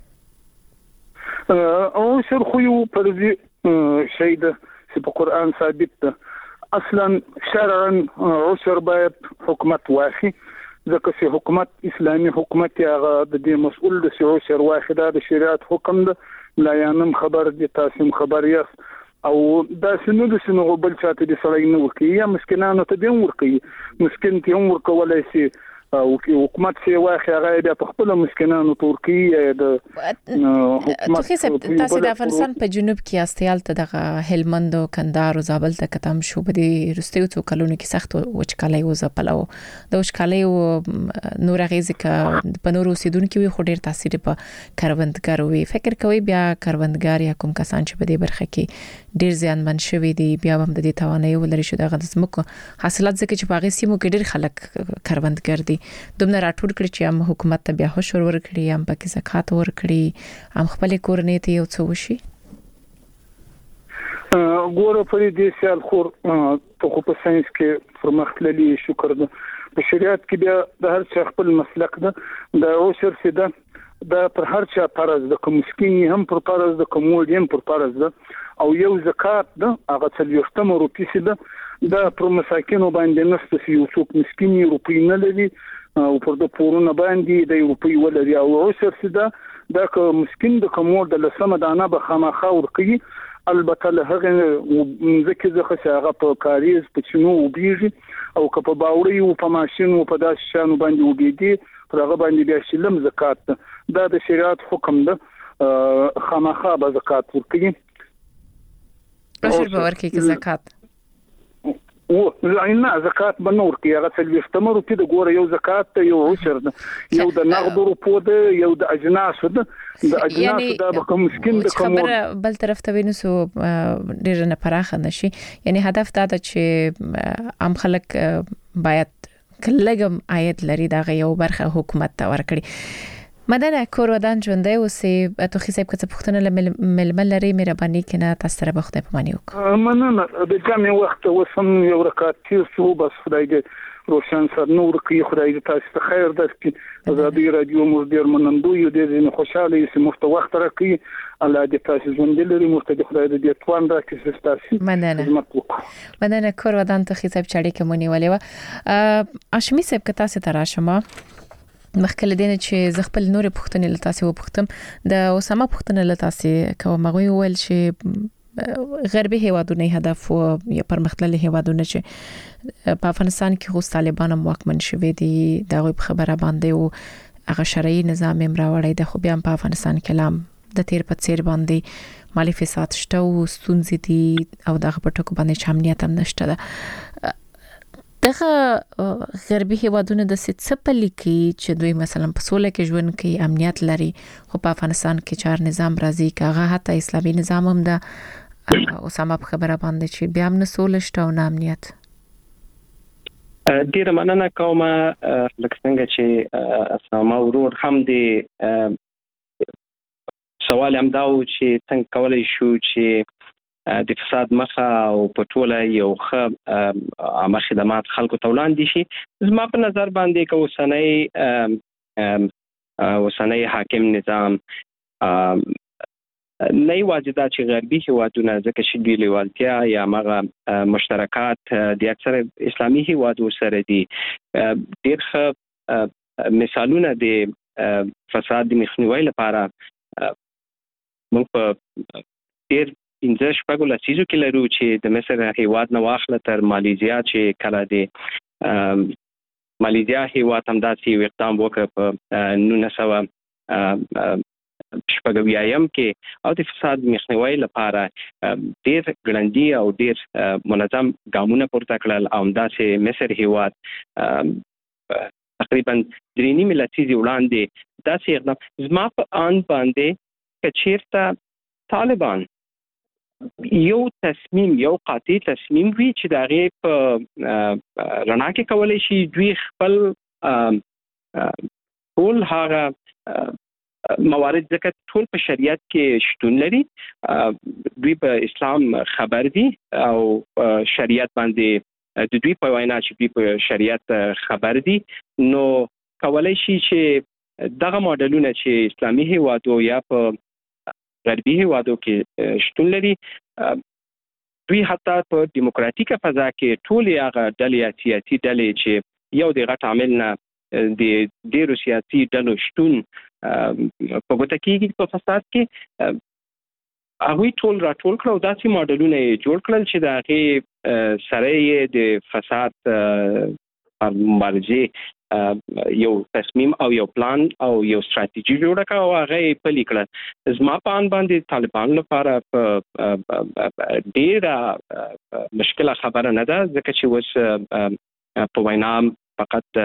او شر خو یو پر دې شی ده چې په قران ثابت ده اصلا شرعا عشر باید حکومت واخی ځکه چې حکومت اسلامي حکومت هغه د دې مسؤل د عشر واحده د شریعت حکم ده لا یانم خبر دي تاسو خبر یاست او دا شنو د شنو بل چاته د سړی نه ورکی یا مسکینانو ته به ورکی مسکین ته هم ورکولای شي او حکومت سی واخی هغه بیا په خپل مسکینانو ترکی د حکومت تاسو د افغانستان په جنوب کې استیال ته د هلمند او کندهار او زابل ته کتم شو په دې رستیو څو کلونو کې سخت وچکالي و زپلو د وچکالي او نور غیزه ک په نورو سیدونکو وي خو ډیر تاثیر په کروندګر وي فکر کوي بیا کروندګر یا کوم کسان چې په دې برخه کې ډیر زیانمن شوي دي بیا هم د دې توانایي ولري شو د غزمکو حاصلات ځکه چې په هغه سیمو کې ډیر خلک کروندګر دي دومره راټول کړی چې هم حکومت ته بیا هوښ ورکړي هم پکې زکات ورکړي هم خپل کورنۍ ته یو څه وشي ګوره په دې سیال خور په په ساينس کې پرمختللي شکر ده په شریعت کې بیا د هر څه خپل مسلک ده د اوسر سیده دا پر هر چا فرض ده کوم مسکین هم پر فرض ده کوم هم پر فرض ده او یو زکات ده هغه څلوېښتمه روپۍ سیده دا پر مساکینو باندې نشته چې یو څوک مسکین روپۍ نه لري او پر د پورونه باندې د روپۍ ولري او اوسر سیده دا کوم مسکین د کومور د لسمه دانه به خامخا ورکړي البته له هغه ځکه ځکه هغه په کاریز په چینو وبېږي او که په باوري او په ماشين او په داس شانو باندې وبېدي پر هغه باندې بیا شلم زکات دا د شریعت حکم ده خامخا به زکات ورکړي راشر به ورکړي کې زکات او نه زکات به نور کې هغه څلوېښتمه روپۍ د ګوره یو زکات ته یو عشر ده یو د نقد روپو ده یو د اجناس ده د اجناس دا به کوم مسكين د کوم خبره بل طرف ته وینسو ډیر نه پراخه نشي یعنی هدف دا ده چې عام خلک باید کلهګم آیت لري دا یو برخه حکومت ته ورکړي مدنه کور ودان ژوندۍ اوسې تو خصيب کڅ پښتنه ململ لري مهرباني کنه تاسو سره بخته پمانه وک مننه د جامع وخت وسم یو رکعت تیر شو بس خدای دې روشن سر نور کوي خدای دې تاسو ته خیر درکړي ازادي رادیو مو ډیر منندو یو دې خوشاله یې مفت وخت راکړي الله دې تاسو ژوندۍ لري مفت دې خدای دې توان راکړي تاسو مننه مننه کور ودان ته خصيب چړې کومونی ولې و اشمی صاحب که تاسو ته راشمه مخکله دینه چې ز خپل نور پښتنې لتاسې و پښتم د اسامه پښتنې لتاسې کوم مغوي ول چې غربي هیوادونه هدف او یا پرمختللي هیوادونه چې په افغانستان کې خو طالبان واکمن شوي دي دا غو خبره باندې او هغه شرعي نظام امراوړی د خو بیا په افغانستان کې لام د تیر په څیر باندې مالی فساد شته او ستونزې دي او دغه په ټکو باندې چامنیت هم نشته ده دغه غربي هیوادونه د سټسپلي کې چې دوی مثلا په سوله کې ژوند کوي امنیت لري خو په افغانستان کې چار نظام راځي کاغه حتی اسلامي نظام هم ده اسامه په خبره باندې چې بیا هم نه سوله شته او نه امنیت ډیر مننه کوم لکه څنګه چې اسامه ورور هم دی سوال هم دا و چې څنګه کولای شو چې د فساد مخه او په ټوله یو ښه عامه خدمات خلکو ته وړاندې شي زما په نظر باندې که اوسنی اوسنی حاکم نظام نه یوازې دا چې غربي هیوادونه ځکه چې دوی لیوالتیا یا هغه مشترکات د اکثر اسلامي هیوادو سره دي ډېر ښه مثالونه د فساد د مخنیوي لپاره موږ په ډېر انځ شپږو لسیزو کې لرو چې د مصر هیواد نه واخله تر مالیزیا چې کله د مالیزیا هیواد هم داسې یو اقدام وکړ په نولس سوه شپږ اویایم کې او د فساد مخنیوي لپاره ډېر ګړندي او ډېر منظم ګامونه پورته کړل او داسې مصر هیواد تقریبا درې نیمې لسیزې وړاندې داسې اقدام زما په آن باندې که چېرته طالبان یو تصمیم یو قاطع تصمیم وی چې دا غي په رڼا کې کولای شي دوی خپل ټول هغه موارد ځکه ټول په شریعت کې شتون لري دوی په اسلام خبر دي او شریعت باندې د دوی په وینا چې دوی په شریعت خبر دي نو کولای شي چې دغه ماډلونه چې اسلامي هیوادو یا په غربي هیوادو کې شتون لري دوی حتی په دیموکراتیکه فضا کې ټول هغه ډلې سیاسي ډلې چې یو د غټ عامل نه د ډیرو سیاسي ډلو شتون په ګوته کېږي په فساد کې هغوی ټول راټول کړل او داسې ماډلونه یې جوړ کړل چې د هغې سره یې د فساد پر مبارزې یو تصمیم او یو پلان او یو ستراتیژي جوړه کړه او هغه پلي کړه. زما په ان باندې طالبان لپاره ډېره مشکله خبره نه ده، ځکه چې اوس په وینا فقط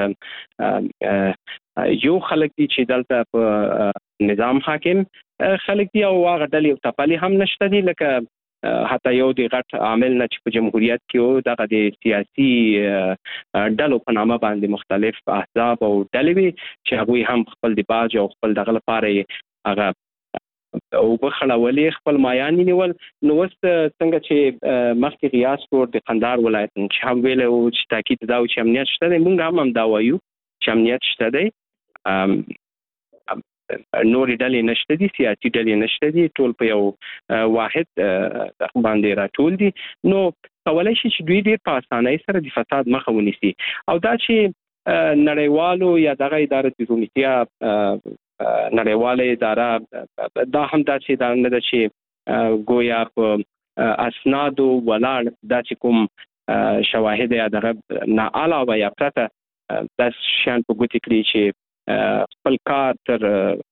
یو خلک دي چې دلته په نظام حاکم خلک دي او هغه ډلې او تپلې هم نشته دي، لکه حتی یو د غټ عامل نه چې په جمهوریت کې وو دغه د سیاسي ډلو په نامه باندې مختلف احزاب او ډلې وي چې هغوی هم خپل د باج او خپل دغه لپاره هغه او بخړولې خپل مایان نیول. نو اوس څنګه چې مخکې غیاث کور د قندهار ولایت چې هم ویل او چې تاکید دا چې امنیت شته دی، موږ هم هم دا وایو چې امنیت شته دی، نورې ډلې نشته دي، سیاسي ډلې نشته دي، ټول په یو واحد باندې راټول دي. نو کولای شي چې دوی ډېر په اسانۍ سره د فساد مخه ونیسي. او دا چې نړیوالو یا دغه اداره د رومیتیا نړیواله اداره دا هم دا چې دا نه ده چې ګویا په اسنادو ولاړ دا چې کوم شواهد یا دغه نه علاوه یا پرته دا شان په ګوتې کړي چې خپل کار تر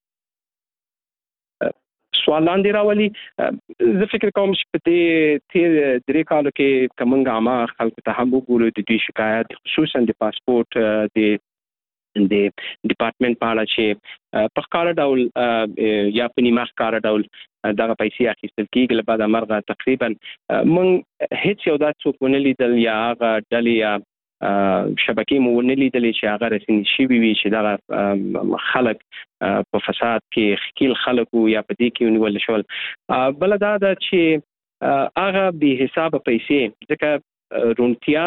سوال لاندې راولي. زه فکر کوم چې په دې تیر درې کالو کې کومنګ عامه خلکو ته هم وګورو د دوی شکایت خصوصا د پاسپورت د د ډپارټمنټ په اړه چې په ښکاره ډول یا په نیمه ښکاره ډول دغه پیسې اخیستل کېږي له بعده مرغه تقریبا موږ هیڅ یو دا څوک ونه لیدل یا هغه ډلې یا شبکې مو ونه لیدلې چې هغه رسنی شوي وي چې دغه خلک په فساد کې ښکیل خلک یا په دې کې ونیول شول. بله دا ده چې هغه بې حسابه پیسې، ځکه روڼتیا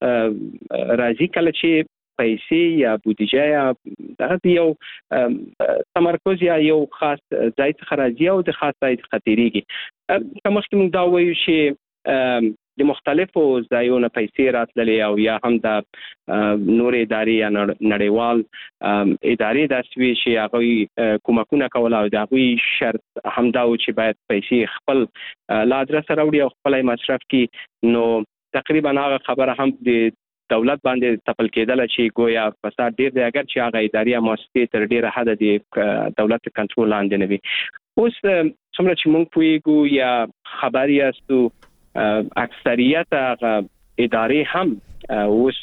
راځي کله چې پیسې یا بودیجه یا دغه یو تمرکز یا یو خاص ځای څخه راځي او د خاص ځای څخه تېرېږي. که مخکې موږ دا وایو چې د مختلفو ځایونو پیسې راتللې او یا هم د نور ادارې یا نړیوال ادارې داسې وي چې هغوی کومکونه کول او د هغوی شرط همدا و چې باید پیسې خپل له ادرسه راوړي او خپل مصرف کړي. نو تقریبا هغه خبره هم د دولت باندې تپل کېدله چې ګویا فساد ډېر دی، اگر چې هغه ادارې یا مؤسسې تر ډېره حده د دولت کنټرول لاندې نه وي. اوس څومره چې موږ پوهېږو یا خبر یاستو اکثریت ادارې هم اوس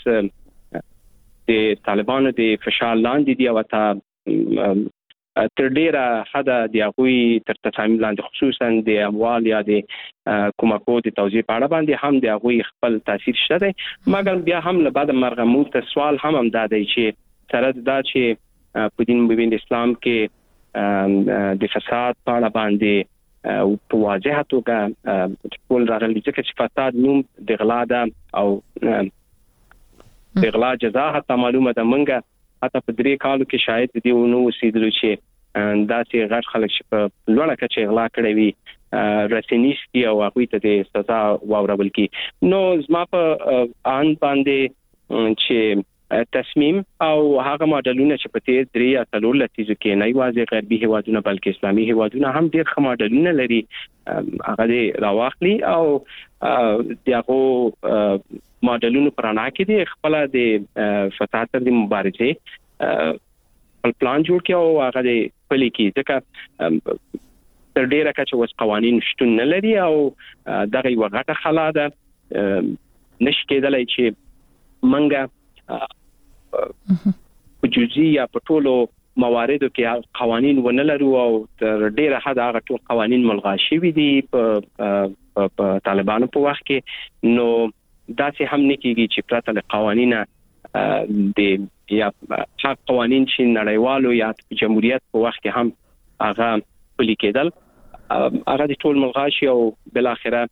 د طالبانو د فشار لاندې دي او تا تر ډیره حد د هغوی تر تصامیم لاندې خصوصا د اموال یا د کومکو د توزیع په اړه باندې هم د هغوی خپل تاثیر شته دی. مګر بیا هم له بعد مرغه موږ ته سوال هم هم دا دی چې سره دا چې په دین مبین اسلام کې د فساد په اړه باندې او په واضحه توګه ټول راغلي، ځکه چې فساد نوم د غلا ده او د غلا جزا حتی معلومه ده. منګه حتی په درې کالو کې شاید د دې ونو اوسېدلو چې داسې غټ خلک چې په لوړه کچه غلا کړی وي رسنیستي او هغوی ته د سزا واورول کی. نو زما په ان باندې چې تصمیم او هغه ماډلونه چې په تیر درې یا څلور لسیزو کې نه یوازې غربي هیوادونه بلکې اسلامي هیوادونه هم ډېر ښه ماډلونه لري، هغه دې راواخلي او د هغو ماډلونو په رڼا کې دې خپله د فساد سره د مبارزې خپل پلان جوړ کړي او هغه دې پلي کړي. ځکه تر ډېره کچه اوس قوانین شتون نه لري او دغه یوه غټه خلا ده، نشي کېدلی چې منګه په جزئی یا په ټولو مواردو کې قوانین ونه لرو او تر ډیره حد هغه ټول قوانین ملغا شوي دي په طالبانو په وخت کې. نو داسې هم نه کېږي چې پرته له قوانینه د یا هغه قوانین چې نړیوالو یا جمهوریت په وخت کې هم هغه پلي کېدل هغه د ټول ملغا شي او بالاخره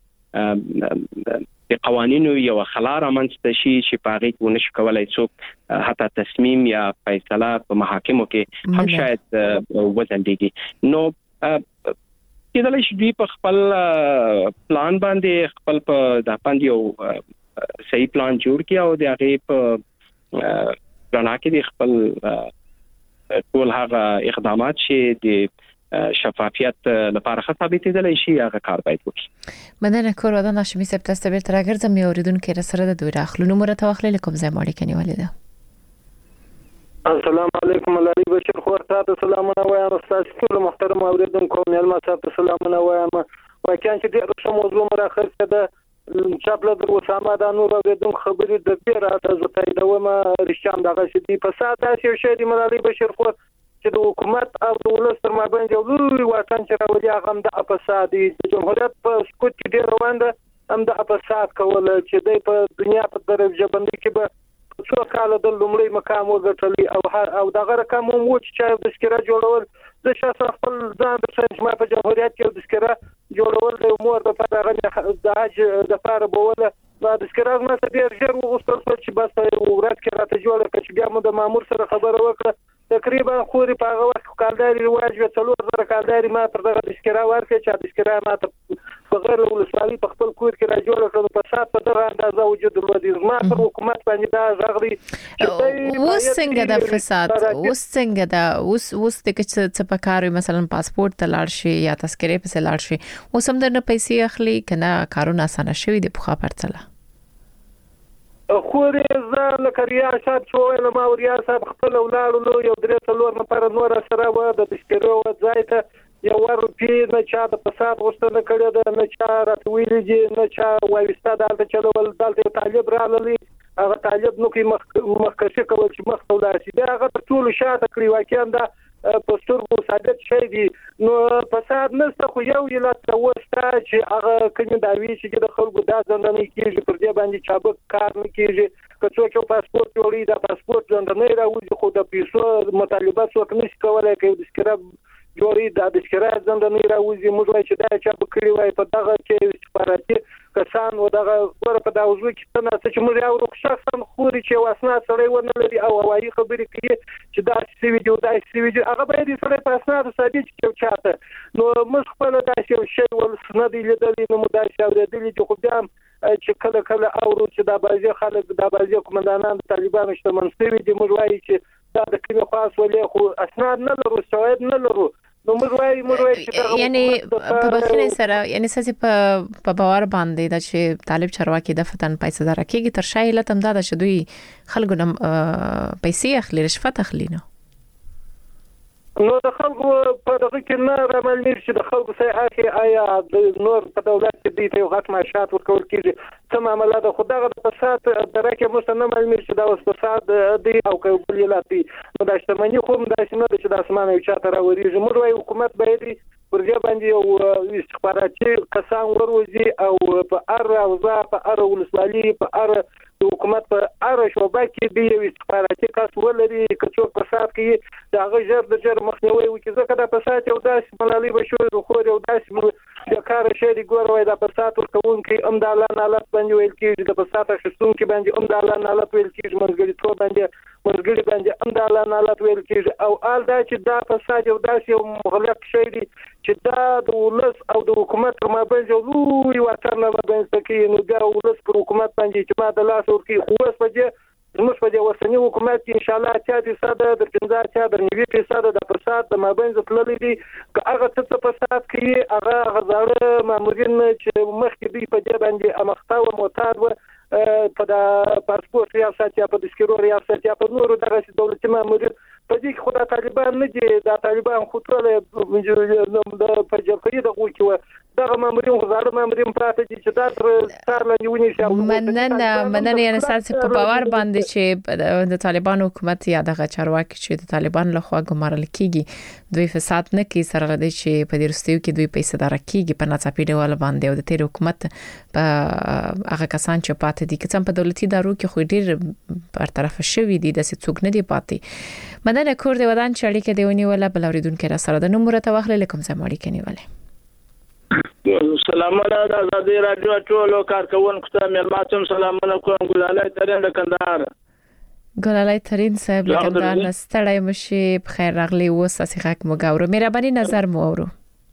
د قوانینو یو خلا رامنځته شي چې په هغې کې ونشي کولی څوک حتی تصمیم یا فیصله په محاکمو کې هم شاید وځنډېږي. نو کېدلی شي دوی په خپل پلان باندې خپل په د باندې یو صحیح پلان جوړ کړي او د هغې په رڼا کې د خپل ټول هغه اقدامات چې د شفافیت لپاره ښه ثابتېدلی شي هغه کار باید وکړي. مننه کور ودان هاشمي صاحب، تاسو ته بیرته راګرځم. یو اورېدونکی راسره د دوی راخلو نوم راته واخلئ له کوم ځای مو اړیکه نیولې ده؟ السلام علیکم علي بشیر خور تاسو سلامونه وایم تاسو ټول محترم اوریدونکو مېلمه تاسو سلامونه وایم واکه چې د څه موضوع مراخصه ده چاپله د وسامه د نور اوریدونکو خبرې د پیرا تاسو ته دومه رښتیا دغه شدي په ساده شي د علي بشیر خور چې د حکومت او د ولس تر مابین یو لوی واټن چې راولي هغه د اپسادي د جمهوریت په سکوت کې ډیر روان ده هم د اپساد کول چې د په دنیا په درجه باندې کې به څو کال د لومړي مقام وګټلی او او دغه رقم مو چې د سکره جوړول د شخص خپل ځان د سنجما په جمهوریت کې د سکره جوړول د امور د پاره د اج د پاره بوله د سکره ما ته ډیر ژر وغوښتل چې بس ورځ کې راته جوړه کړ بیا مو د مامور سره خبره وکړه تقریبا خوري په هغه وخت کالداري رواج و څلور زره کالداري ما پر دغه د سکره ورکړ چې د سکره ما ته په غیر ولسوالي په خپل کور کې را جوړ کړو په سات په دغه اندازه وجود لري ما پر حکومت باندې دا غغري اوس څنګه د فساد اوس څنګه دا اوس اوس د څه په کار مثلا پاسپورت ته لاړ شي یا تذکرې په لاړ شي اوس هم د پیسې اخلي کنه کارونه اسانه شوی د پخوا پرڅله خوري زه لکریا صاحب شوې له ما وریا صاحب خپل ولاړو یو درې څلور نفر نور سره و د تشکرو ځای ته یو ور په نه چا د فساد غوښتنه کړې ده نه چا راتویل دي نه چا وایستا دلته چلول دلته طالب راغلی هغه طالب نو کې مخ مخکشه کول چې مخ ته شي دا هغه ټول شاته کړی واکین دا پسترګو ثابت شي دي نو فساد نشته خو یو علت وسته چې هغه کله دا وی چې د خلکو دا ځندنې کیږي پر دې باندې چابک کار نه کیږي که څوک پاسپورت جوړي دا پاسپورت ځندنې راوځي خو د پیسو مطالبه څوک نشي کولای کوي د سکراب جوړي د دشکرات ځندنې راوځي موږ وایو چې دا چا بکړی وای په دغه چې سپاراتي کسان و دغه ور په داوزو کې څنګه چې موږ یو شخصا خوري چې واسنه سره ونه لري او وايي خبرې کوي چې دا سی ویډیو دا سی ویډیو هغه به دې سره په اسناد ثابت چې چاته نو موږ خپل دا یو شی ول سند لیدل نو موږ دا شی اورېدل چې خو بیا چې کله کله اورو چې دا بازي خلک دا بازي کومندانان طالبانو شته منځوي دي موږ وایي چې دا د کلی خاص ولې خو اسناد نه لرو شواهد نه لرو نو موږ وایي موږ وایي چې یعنی په بخښنې سره یعنی ساسي په په باور باندې دا چې طالب چارواکي د فتن پیسې دار کېږي تر شای لته دا چې دوی خلکو نم پیسې اخلي رشوت اخلي نو نو د خلکو په دغه کې نه رامل نشي چې د خلکو سره اخی آیا د نور په دولت کې دی ته غټ معاشات ورکول کیږي څه معاملات د خدای د فساد درکه مستنه معلومه چې دا اوس فساد دی او کوم لاتي نو د شتمنۍ خو د شنه د اسمانه یو چاته راوړي موږ وايي حکومت باید پر دې باندې یو استخباراتي کسان وروزي او په ار او ځا په ار ولسوالي په ار د حکومت په ار شوبه کې دی یو استخباراتي کس ولري چې څوک فساد کوي دا غیر د جر مخنیوي وکړي ځکه دا فساد یو داسې ملالي بشو خو یو داسې د کار شي دی ګوروي دا فساد ورکون کې ام د الله نالت باندې ویل کېږي د فساد شتون کې باندې ام د الله نالت ویل کېږي مرګړي ټول باندې مرګړي باندې ام د الله نالت ویل کېږي او آل دا چې دا فساد یو داسې یو مغلق شي دی چې دا د ولس او د حکومت تر مابین یو لوی واټن نه باندې کې نو دا ولس پر حکومت باندې چې ما د لاس ورکی خو اوس په دې زموږ په دې وسنی حکومت کې ان شاء الله چې د ساده د پنځه چې د نیوي په ساده د فساد د مابین زتللې دي که هغه څه فساد کوي هغه غزاړه مامورین چې مخکې دی په دې باندې امخته او معتاد و په د پاسپورت ریاست یا په دسکرو ریاست یا په نورو دغه دولتي مامورین په دې کې خدای طالبان نه دي دا طالبان خو ټول د پرجفري د غوکی و دغه مامورین غزاړه مامورین پراته دي چې دا تر سار لنیونی شي مننه مننه یعنی ساسي په باور باندې چې د طالبان حکومت یا دغه چارواکي چې د طالبان لخوا ګمارل کیږي دوی فساد نه کوي سره لدی چې په دې رستیو کې دوی پیسې دار کیږي په ناڅاپي ډول باندې او د تیر حکومت په هغه کسان چې پاتې دي کڅم په دولتي دارو کې خو ډیر برطرف شوی دي د څوک نه دی پاتې مدنه کور دی ودان چې اړیکه دیونی ولا بلوریدونکو را سره د نمبر ته واخلې کوم ځای اړیکه نیولې سلام علیکم د آزادي رادیو ټولو کارکونکو ته ملماتم سلامونه کوم ګلالای ترين د کندهار ګلالای ترين صاحب له کندهار ستړی مشي بخیر راغلی و ساسي حق مو ګورو مهرباني نظر مو اورو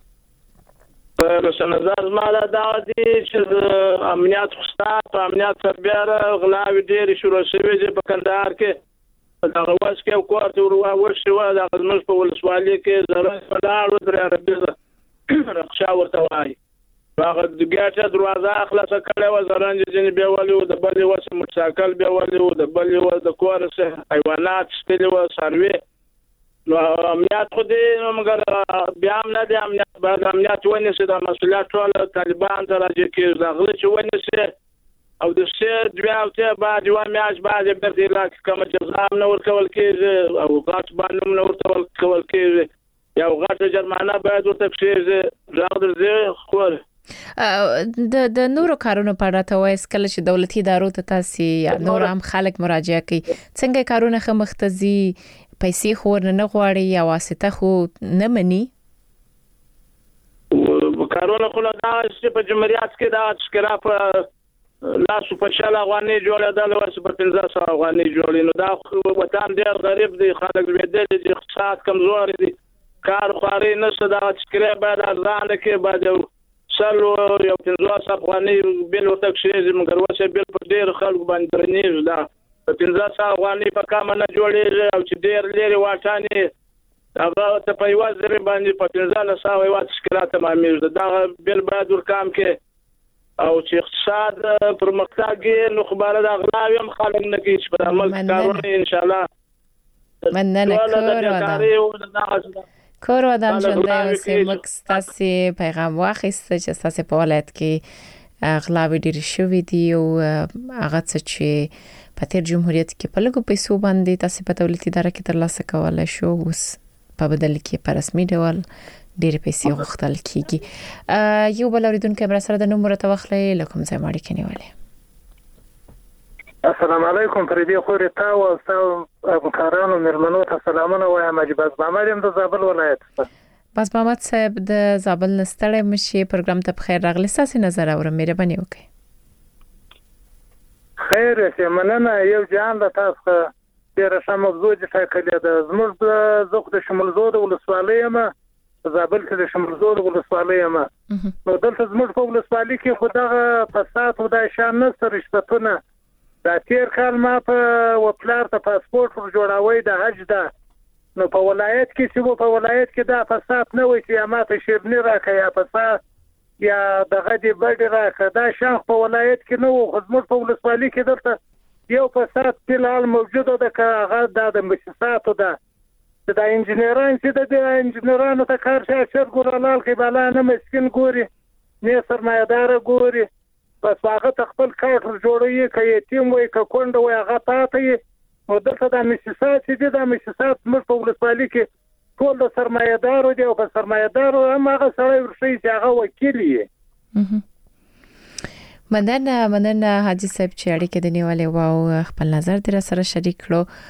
په نظر مالا دا دي چې امنیت خصتا په امنیت سربېره غلاوي ډېر شروع شوی دی په کندهار کې دا غواس کې کوارت ورو ورشي و دا زموږ په ولسوالۍ کې زره فلاړ درې عربي رخصا ورته وایي هغه د ګاټه دروازه خلاصه کړې و زرنج ځنې به ولې و د بلې وسه موټرسایکل به ولې و د بلې و د کور څخه حیوانات ستلې و سروي نو امنیت خو دې نو مګر بیا هم نه دي امنیت باید امنیت ونیسي د مسؤلیت ټول طالبان ته راځي کې دغه چې ونیسي او د سیر دوه او بعد یو میاش بعد د دې لاک کوم جزا نه ورکول کېږي او غاټ باندې نه ورکول کېږي یو غاټه جرمانه باید ورته کېږي راغ درځي خو د د نورو کارونو په اړه ته وایي کله چې دولتي ادارو ته تاسو یا نور هم خلک مراجعه کوي څنګه کارونه خه مختزي پیسې خور نه غواړي یا واسطه خو نه مني کارونه خو دا چې په جمهوریت کې دا شکرا په لاسو په شاله غواني جوړېدل ورس په پنځه سوه غواني جوړې نو دا وطن ډېر غریب دی خلک لویدل دي اقتصاد کمزور دي کار خوري نشته دا شکرا باید ارزان کې باید سلو یو پنځه سوه افغاني بل ورته کېږي مګر وسه بل په ډېر خلکو باندې درنیږي دا په پنځه سوه افغاني په کامه نه جوړېږي او چې ډېر لري واټانې هغه ته په یوه زرې باندې په پنځه سوه یوه تشکیلات تمامېږي دا بل باید ورکام کې او چې اقتصاد پرمختګ نو خبره د اغلاوي هم خلک نه کوي چې په عمل کارونه ان شاء الله مننه کور کور ودان ژوندۍ اوسئ موږ ستاسې پیغام واخیسته چې ستاسې په ولایت کې اغلاوې ډېرې شوي دي او هغه څه چې په تیر جمهوریت کې په لږو پیسو باندې تاسې په دولتي اداره کې ترلاسه کولی شو اوس په بدل کې په رسمي ډول ډېرې پیسې غوښتل کېږي یو بل اورېدونکی به راسره د نوم ورته واخلئ له کوم ځای مو اړیکه نیولې السلام علیکم پردي خوري تا او تاسو همکارانو مېرمنو ته سلامونه وایم مجبز محمد يم د زابل ولایت بس محمد صاحب د زابل نستړی مشي پروګرام ته بخیر راغلی تاسو نظر اورم مهرباني وکړئ خیر سه مننه یو جان د تاسو ډیر ښه موضوع چې ټاکلې ده زموږ د زوق د شمول زود ولسوالۍ ما زابل کې د شمول زود ولسوالۍ ما نو دلته زموږ په ولسوالۍ کې خدای فساد او د شان نصر رشتونه دا تیر کال ما په وپلار ته پاسپورت ور جوړاوي د حج ده نو په ولایت کې چې په ولایت کې دا فساد نه وي چې ما ته شیرنی راکې یا فساد یا دغه دی بډ راکې دا شان په ولایت کې نو خدمت په ولسوالۍ کې درته یو فساد فلال موجود ده که هغه د مؤسساتو ده د انجنیران چې د انجنیرانو ته کار شاشه ګورلال کې بالا نه مسكين ګوري نه سرمایدار ګوري بس هغه خپل کار جوړوي که یتیم وي که کونډه وي هغه پاتې نو دلته د مؤسسات چې د مؤسسات موږ په ولسوالۍ کې ټول د سرمایدارو دی او په سرمایدارو هم هغه سره ورشي چې هغه وکیل یې مننه مننه حاجی صاحب چې اړیکه د نیولې او خپل نظر در سره شریک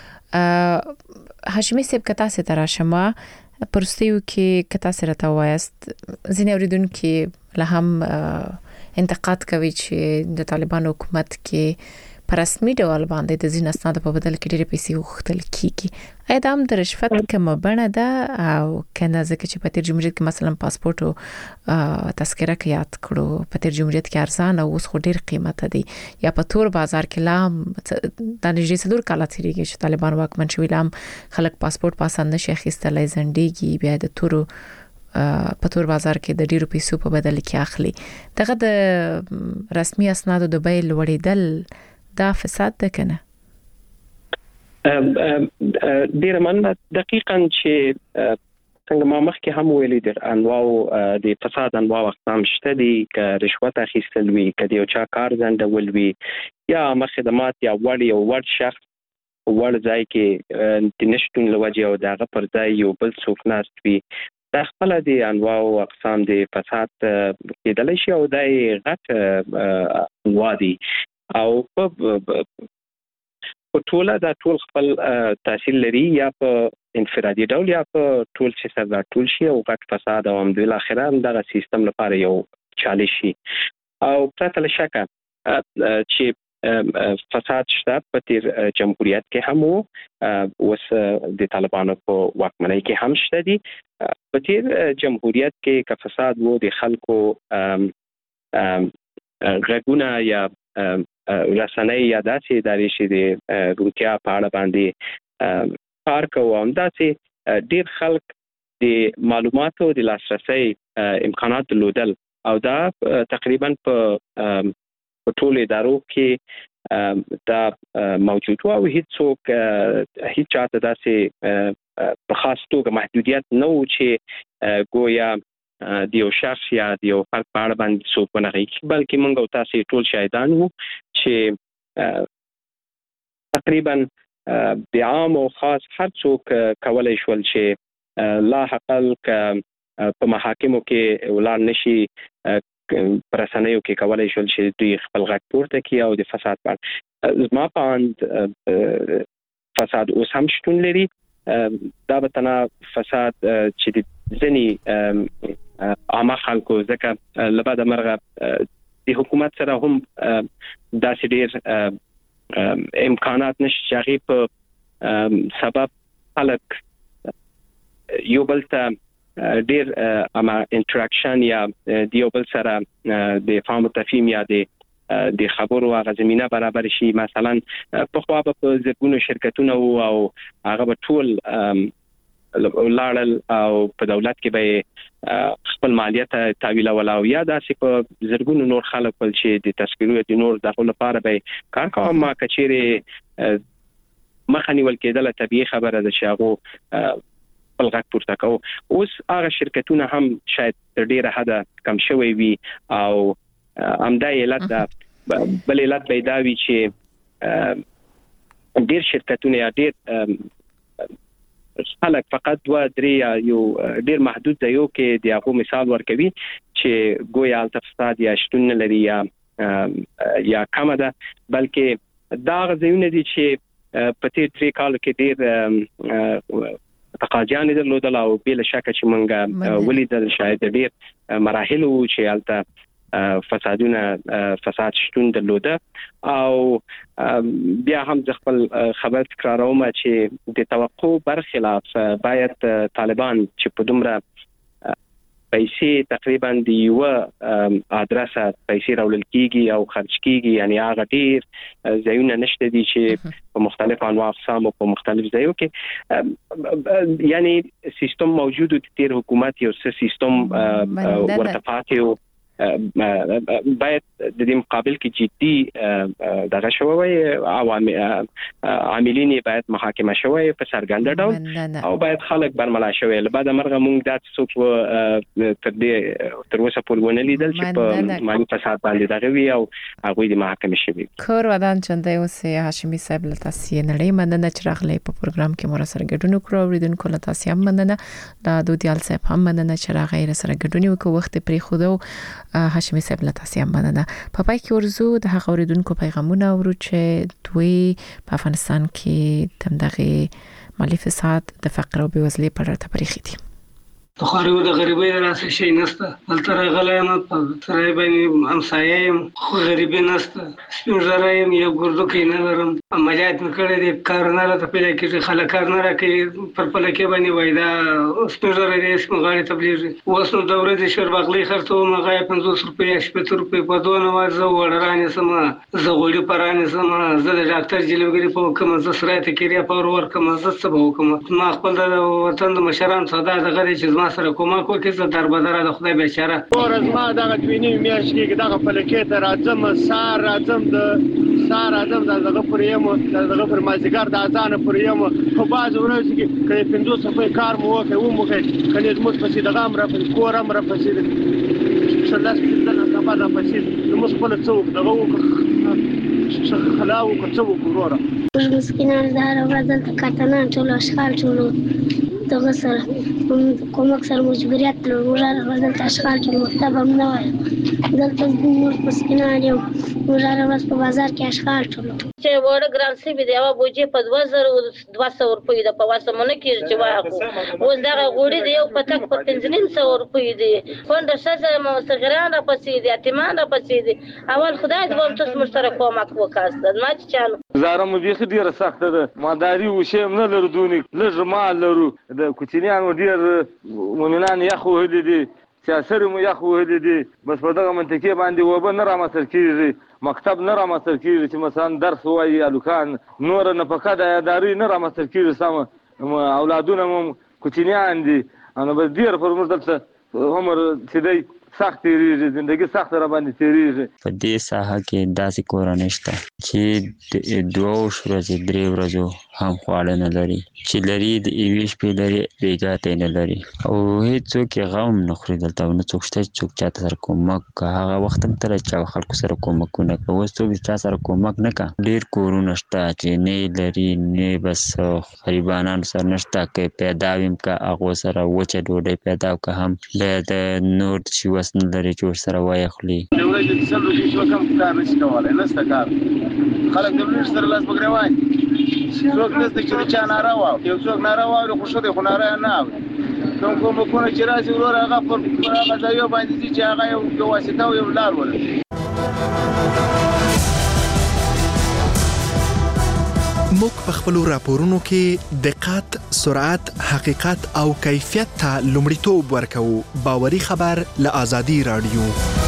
کړو هاشمي صاحب کتا سره تراشمه پرستیو کې کتا سره تا وایست ځینې اوریدونکو له هم انتقاد کوي چې د طالبان حکومت کې په رسمي ډول باندې د ځین اسناد په بدل کې ډېرې پیسې وغوښتل کیږي ایا دا هم د رشوت کومه بڼه ده او کنه ځکه چې په تیر جمهوریت کې مثلا پاسپورت او تذکره کې یاد کړو په تیر جمهوریت کې ارزان او اوس خو ډېر قیمت دی یا په تور بازار کې لام د نږدې څلور کاله تیریږي چې طالبان واکمن شوي لام خلک پاسپورت په اسانه نشي اخیستلای زندګي بیا د تورو په تور بازار کې د ډیرو پیسو په بدل کې اخلي دغه د رسمي اسنادو د بیل وړیدل دا فساد ده کنه ډیر مننه دقیقاً چې څنګه ما مخکې هم ویلي در انواع د فساد انواع اقسام شته دي ک رشوت اخیستل وی ک یو چا کار ځندول وی یا خدمات یا وړ یو وړ شخص وړ ځای کې د نشټون لوجه او دغه پر ځای یو بل څوک ناست وي دا خپل دي انواع او اقسام دي فساد کېدل شي او دای غټ انواع دي او په ټوله دا ټول خپل تحصیل لري یا په انفرادي ډول یا په ټول چې سره ټول شي او غټ فساد او هم د اخر هم دغه سیستم لپاره یو چالش شي او پرته له شکه چې فساد شته په تیر جمهوریت کې هم وو اوس د طالبانو په واکمنۍ کې هم شته دي په تیر جمهوریت کې که فساد وو د خلکو غږونه یا رسنۍ یا داسې ادارې چې د روغتیا په اړه باندې کار کوي او داسې ډېر خلک د معلوماتو د لاسرسي امکانات درلودل او دا تقریبا په ټول ادارو کې دا موجود و او هیڅ څوک هیڅ چاته داسې په خاص توګه محدودیت نه و چې ګویا د یو شخص یا د یو فرد په اړه باندې څوک ونه غږیږي، بلکې موږ او تاسې ټول شاهدان وو چې تقریبا د عام او خاص هر څوک کولی شول چې لا حقل په محاکمو کې ولاړ نشي، په رسنیو کې کولی شول چې دوی خپل غږ پورته کړي او د فساد په اړه. زما په اند فساد اوس هم شتون لري. دا به تنها فساد چې د ځینې عامه خلکو ځکه له بعده مرغه د حکومت سره هم داسې ډېر امکانات نشته چې هغې په سبب خلک یو بل ته ډېر اما انټراکشن یا د یو بل سره د فهم و تفهیم یا د د خبرو هغه زمینه برابر شي. مثلا پخوا به په زرګونو شرکتونه وو او هغه به ټول لاړل او په دولت کې به خپل مالیات تحویلول او یا داسې په زرګونو نور خلک ول چې د تذکرو د نور دغه لپاره به کار کوه. ما کچېرې مخه نیول کېدله طبیعي خبره ده چې هغو خپل غږ پورته کوو. اوس هغه شرکتونه هم شاید تر ډېره حده کم شوی وي او همدا علت ده. بل علت به دا وي چې ډېر شرکتونه یا ډېر خلک فقط دوه درې یا یو ډېر محدود ځایو کې د هغو مثال ورکوي چې ګویا هلته فساد یا شتون نه لري یا یا کمه ده، بلکې دا هغه ځایونه دي چې په تېر درې کالو کې ډېر تقاضیانې درلودل او بې له شکه چې موږ ولیدل شاید ډېر مراحل وو چې هلته فسادونه فساد شتون درلوده. او بیا هم زه خپل خبر تکراروم چې د توقع برخلاف باید طالبان چې په دومره پیسې تقریبا د یو ادرسه پیسې راوړل کیږي او خرج کیږي، یعنی هغه ډیر ځایونه نشته دي چې په مختلف انواع اقسام او په مختلف ځایو کې یعنی سیستم موجود د تیر حکومت یو سیستم ورته پاتې و. باید د دې مقابل کې جدي دغه شوی عاملین باید محاکمه شوی په څرګند ډول او باید خلک برملا شوی. له بعده مرغه موږ دا څوک تر دې تر اوسه پورې ونه لیدل چې په مالي فساد باندې دغه وي او هغوی د محاکمې شوي. کور ودان چندای اوسې هاشمي صاحب له تاسو نړۍ مننه چې راغلی په پروګرام کې مور سره ګډون وکړو. اوریدونکو له تاسو هم مننه. دا دودیال صاحب هم مننه چې راغی سره ګډون وکړو. وخت پرې خو دو هاشمي صاحب له تاسو هم مننه. په پای کې ورزو د هغه اوریدونکو پیغامونه ورو چې دوی په افغانستان کې تمدغه مالی فساد د فقر او بېوزلۍ په اړه تبریخي دي. د خارو د غریبۍ راسه شي نسته دلته راغلی یم په ترای باندې همسایه یم خو غریبي نسته سپین ږیری یم یو ګردوکی نه لرم عملیات مې کړی دی کار نه راته پیدا کېږي خلک کار نه راکوي پر پلکې باندې وایي دا سپین ږیری دی سپین غاړې تبلیږي اوس نو د ورځې شوربغلۍ خرڅوم هغه یې پنځوس روپۍ یا شپېته روپۍ په دوه نوه زه وړه رانیسم زه غوړي په رانیسم زه د ډاکټر جلوګري په وکړم زه سرایته کیریا په ور ورکړم زه څه به وکړم ما خپل د وطن د مشرانو څخه دا دغه دی چې زما سره کومک وکړي زه دربدره د خدای بیچاره ورځ ما دغه دوه نیمې میاشتې کې دغه پلکې ته راځم سهار راځم د سهار راځم دغه پورې یم دغه پر مازدیګر د اذان پورې یم په بعضې ورځو کې که پنځوس روپۍ کار مو وکړی وم وکړی که زموږ پسې دغه هم راپسې کور هم راپسې شلس پنځلس نفر راپسې زموږ خپله څه وکړو دغه وکړو خلا وکړو څه وکړو وروره موږ مسکینان د هره ورځ دلته کارتنان ټول اشغال ټولو دغه سره کومک سره مجبوریت لرو موږ هره ورځ دلته اشغال ټولو مکتب هم نه وایم دلته موږ مسکینان یو موږ هره ورځ په بازار کې اشغال ټولو چې وړه ګران سوي دی یوه بوجۍ په دوه زره دوه سوه روپۍ ده په وسه مو نه کېږي چې واخلو اوس دغه غوړي د یو پتک په پنځه نیم سوه روپۍ دي کونډه ښځه صغیران راپسې دي یتیمان راپسې دي اول خدای دې به هم تاسو موږ سره کومک وکړاست ما چې چانو زاره مو بیخي ډېره سخته ده مالداري وشی هم نه لرو دونې لږ مال لرو د کوچنیانو ډېر مؤمنان یخ وهلي دي سیاسرې مو یخ وهلي دي بس په دغه منطقې باندې اوبه نه رامسر کېږي مکتب نه رامسر کېږي چې مثلا درس ووایي الوکان نوره نفقه د عیادارۍ نه رامسر کېږي سمه اولادونه مو کوچنیان دي نو بس ډېر پر موږ دلته عمر چې دی سخت تیریږي ژوندۍ سخت را باندې تیریږي. په دې ساحه کې داسې کورنۍ شته چې دوه ورځې درې ورځې هم خواړه نه لري، چې لري د یوې شپې لري بیګا ته نه لري او هیڅوک یې غم نه خوري دلته او نه څوک شته چې څوک چاته سره کومک که هغه وخت هم ته چا خلکو سره کومکونه کوي، اوس څوک چا سره کومک نه کوي. ډېر کورونه شته چې نه لري نه بس غریبانو سره نشته، که پیدا ویم که هغو سره وچه ډوډۍ پیدا که هم بیا د نور شي وس نه لري چې ورسره وایه خوري. د ورځې د سل روپۍ شپه کم کار نشي کولی، نشته کار، خلک د بلوټ سره لاس په ګرېوان دي. څوک نشته چې د چا ناره واوري، یو څوک ناره واوري خو ښه دی خو ناره یې نه اوري. کوم کومکونه چې راځي ورور هغه پر هغه ځایو باندې ځي چې هغه یو واسطه او یو لار ولري. موږ په خپلو راپورونو کې دقت، سرعت، حقیقت او کیفیت ته لومړیتوب ورکوو. باوري خبر له آزادي رادیو.